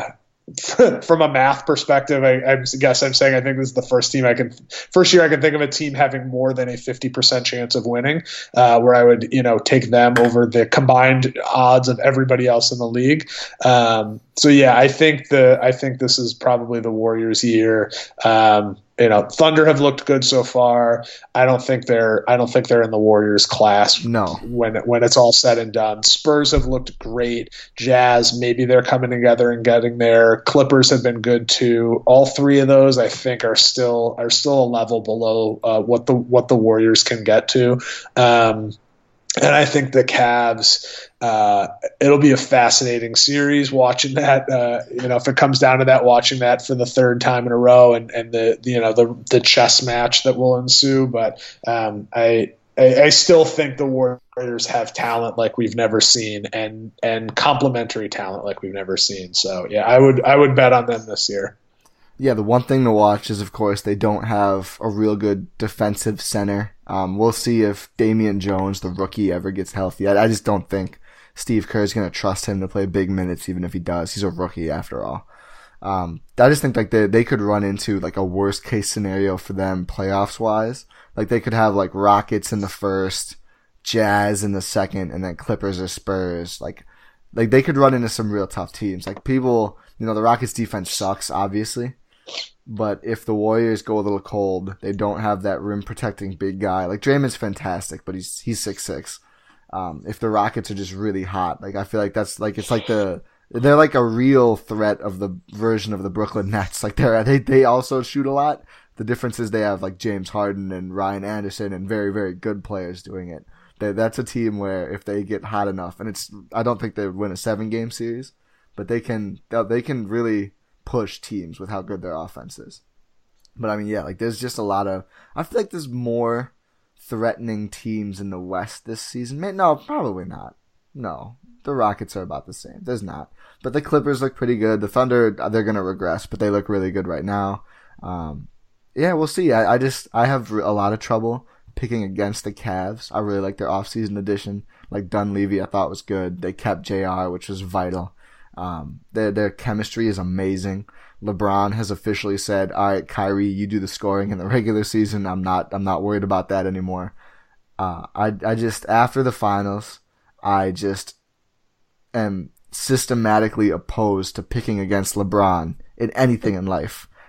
from a math perspective, I, I guess I'm saying I think this is the first team I can, first year I can think of a team having more than a fifty percent chance of winning, uh, where I would, you know, take them over the combined odds of everybody else in the league. Um, so yeah, I think the, I think this is probably the Warriors' year. Um, You know, Thunder have looked good so far. I don't think they're. I don't think they're in the Warriors class. No. When when it's all said and done, Spurs have looked great. Jazz, maybe they're coming together and getting there. Clippers have been good too. All three of those, I think, are still are still a level below uh, what the what the Warriors can get to. Um, And I think the Cavs, uh, it'll be a fascinating series watching that. Uh, you know, if it comes down to that, watching that for the third time in a row, and, and the, the you know the the chess match that will ensue. But um, I, I I still think the Warriors have talent like we've never seen, and and complementary talent like we've never seen. So yeah, I would I would bet on them this year. Yeah, the one thing to watch is, of course, they don't have a real good defensive center. Um, we'll see if Damian Jones, the rookie, ever gets healthy. I, I just don't think Steve Kerr is going to trust him to play big minutes, even if he does. He's a rookie after all. Um, I just think like they they could run into like a worst case scenario for them playoffs wise. Like they could have like Rockets in the first, Jazz in the second, and then Clippers or Spurs. Like like they could run into some real tough teams. Like people, you know, the Rockets defense sucks, obviously. But if the Warriors go a little cold, they don't have that rim protecting big guy. Like Draymond's fantastic, but he's he's six six. Um, if the Rockets are just really hot, like I feel like that's like it's like the they're like a real threat of the version of the Brooklyn Nets. Like they're they they also shoot a lot. The difference is they have like James Harden and Ryan Anderson and very very good players doing it. They, that's a team where if they get hot enough, and it's I don't think they would win a seven game series, but they can they can really push teams with how good their offense is. But I mean, yeah, like there's just a lot of, I feel like there's more threatening teams in the West this season. No, probably not. No, the Rockets are about the same. There's not. But the Clippers look pretty good. The Thunder, they're going to regress, but they look really good right now. Um, yeah, we'll see. I, I just, I have a lot of trouble picking against the Cavs. I really like their offseason addition. Like Dunleavy, I thought was good. They kept J R, which was vital. Um, their their chemistry is amazing. LeBron has officially said, "All right, Kyrie, you do the scoring in the regular season. I'm not I'm not worried about that anymore." Uh, I I just after the finals, I just am systematically opposed to picking against LeBron in anything in life.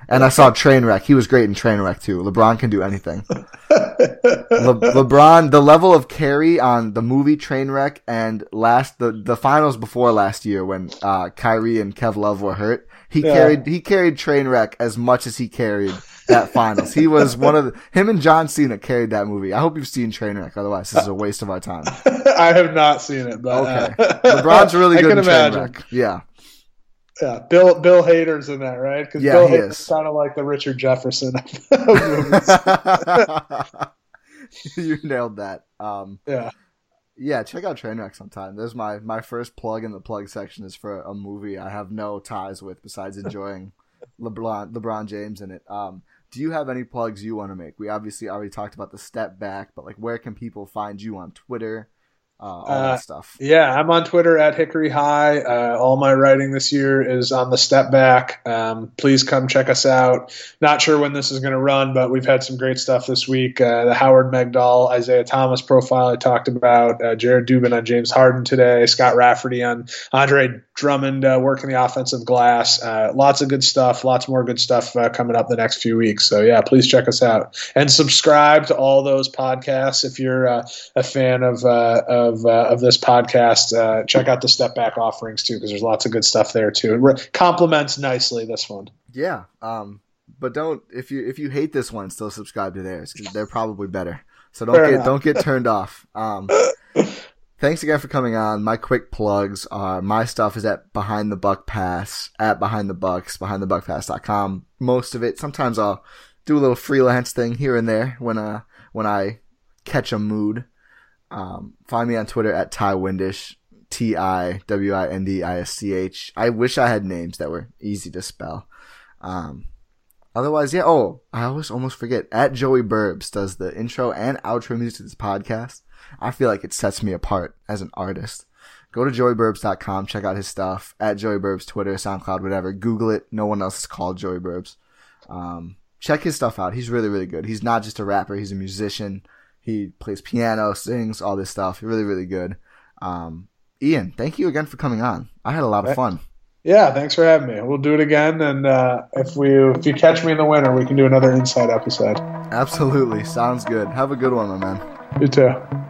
And I saw Trainwreck. He was great in Trainwreck too. LeBron can do anything. Le- LeBron, the level of carry on the movie Trainwreck and last the, the finals before last year when uh, Kyrie and Kev Love were hurt, he yeah. carried he carried Trainwreck as much as he carried that finals. He was one of the, him and John Cena carried that movie. I hope you've seen Trainwreck. Otherwise, this is a waste of our time. I have not seen it, but okay. Uh, LeBron's really good in Trainwreck. Yeah. Yeah, Bill Bill Hader's in that, right? Because yeah, Bill he Hader's is. kind of like the Richard Jefferson of movies. You nailed that. Um, yeah. Yeah, check out Trainwreck sometime. There's my, my first plug in the plug section is for a movie I have no ties with besides enjoying LeBron LeBron James in it. Um, do you have any plugs you want to make? We obviously already talked about the step back, but like, where can people find you on Twitter? Uh, all uh, that stuff. Yeah, I'm on Twitter at Hickory High. Uh, all my writing this year is on the step back. Um, please come check us out. Not sure when this is going to run, but we've had some great stuff this week. Uh, the Howard Megdal, Isaiah Thomas profile I talked about, uh, Jared Dubin on James Harden today, Scott Rafferty on Andre Drummond uh, working the offensive glass. Uh, lots of good stuff, lots more good stuff uh, coming up the next few weeks. So yeah, please check us out and subscribe to all those podcasts if you're uh, a fan of uh, of uh, of this podcast. Uh, check out the Step Back offerings too, because there's lots of good stuff there too. It re- complements nicely this one. Yeah, um, but don't if you if you hate this one, still subscribe to theirs because they're probably better. So don't Fair get enough. don't get turned off. Um, Thanks again for coming on. My quick plugs are my stuff is at Behind the Buck Pass, at Behind the Bucks, behind the buck pass dot com. Most of it. Sometimes I'll do a little freelance thing here and there when uh when I catch a mood. Um, find me on Twitter at Ty Windisch, T I W I N D I S C H. I wish I had names that were easy to spell. Um, otherwise, yeah. Oh, I always almost forget. At Joey Burbs does the intro and outro music to this podcast. I feel like it sets me apart as an artist. Go to joey burbs dot com, check out his stuff. At Joey Burbs, Twitter, SoundCloud, whatever. Google it. No one else is called Joey Burbs. Um, check his stuff out. He's really, really good. He's not just a rapper. He's a musician. He plays piano, sings, all this stuff. Really, really good. Um, Ian, thank you again for coming on. I had a lot of fun. Yeah, thanks for having me. We'll do it again, and uh, if we if you catch me in the winter, we can do another Inside episode. Absolutely. Sounds good. Have a good one, my man. You too.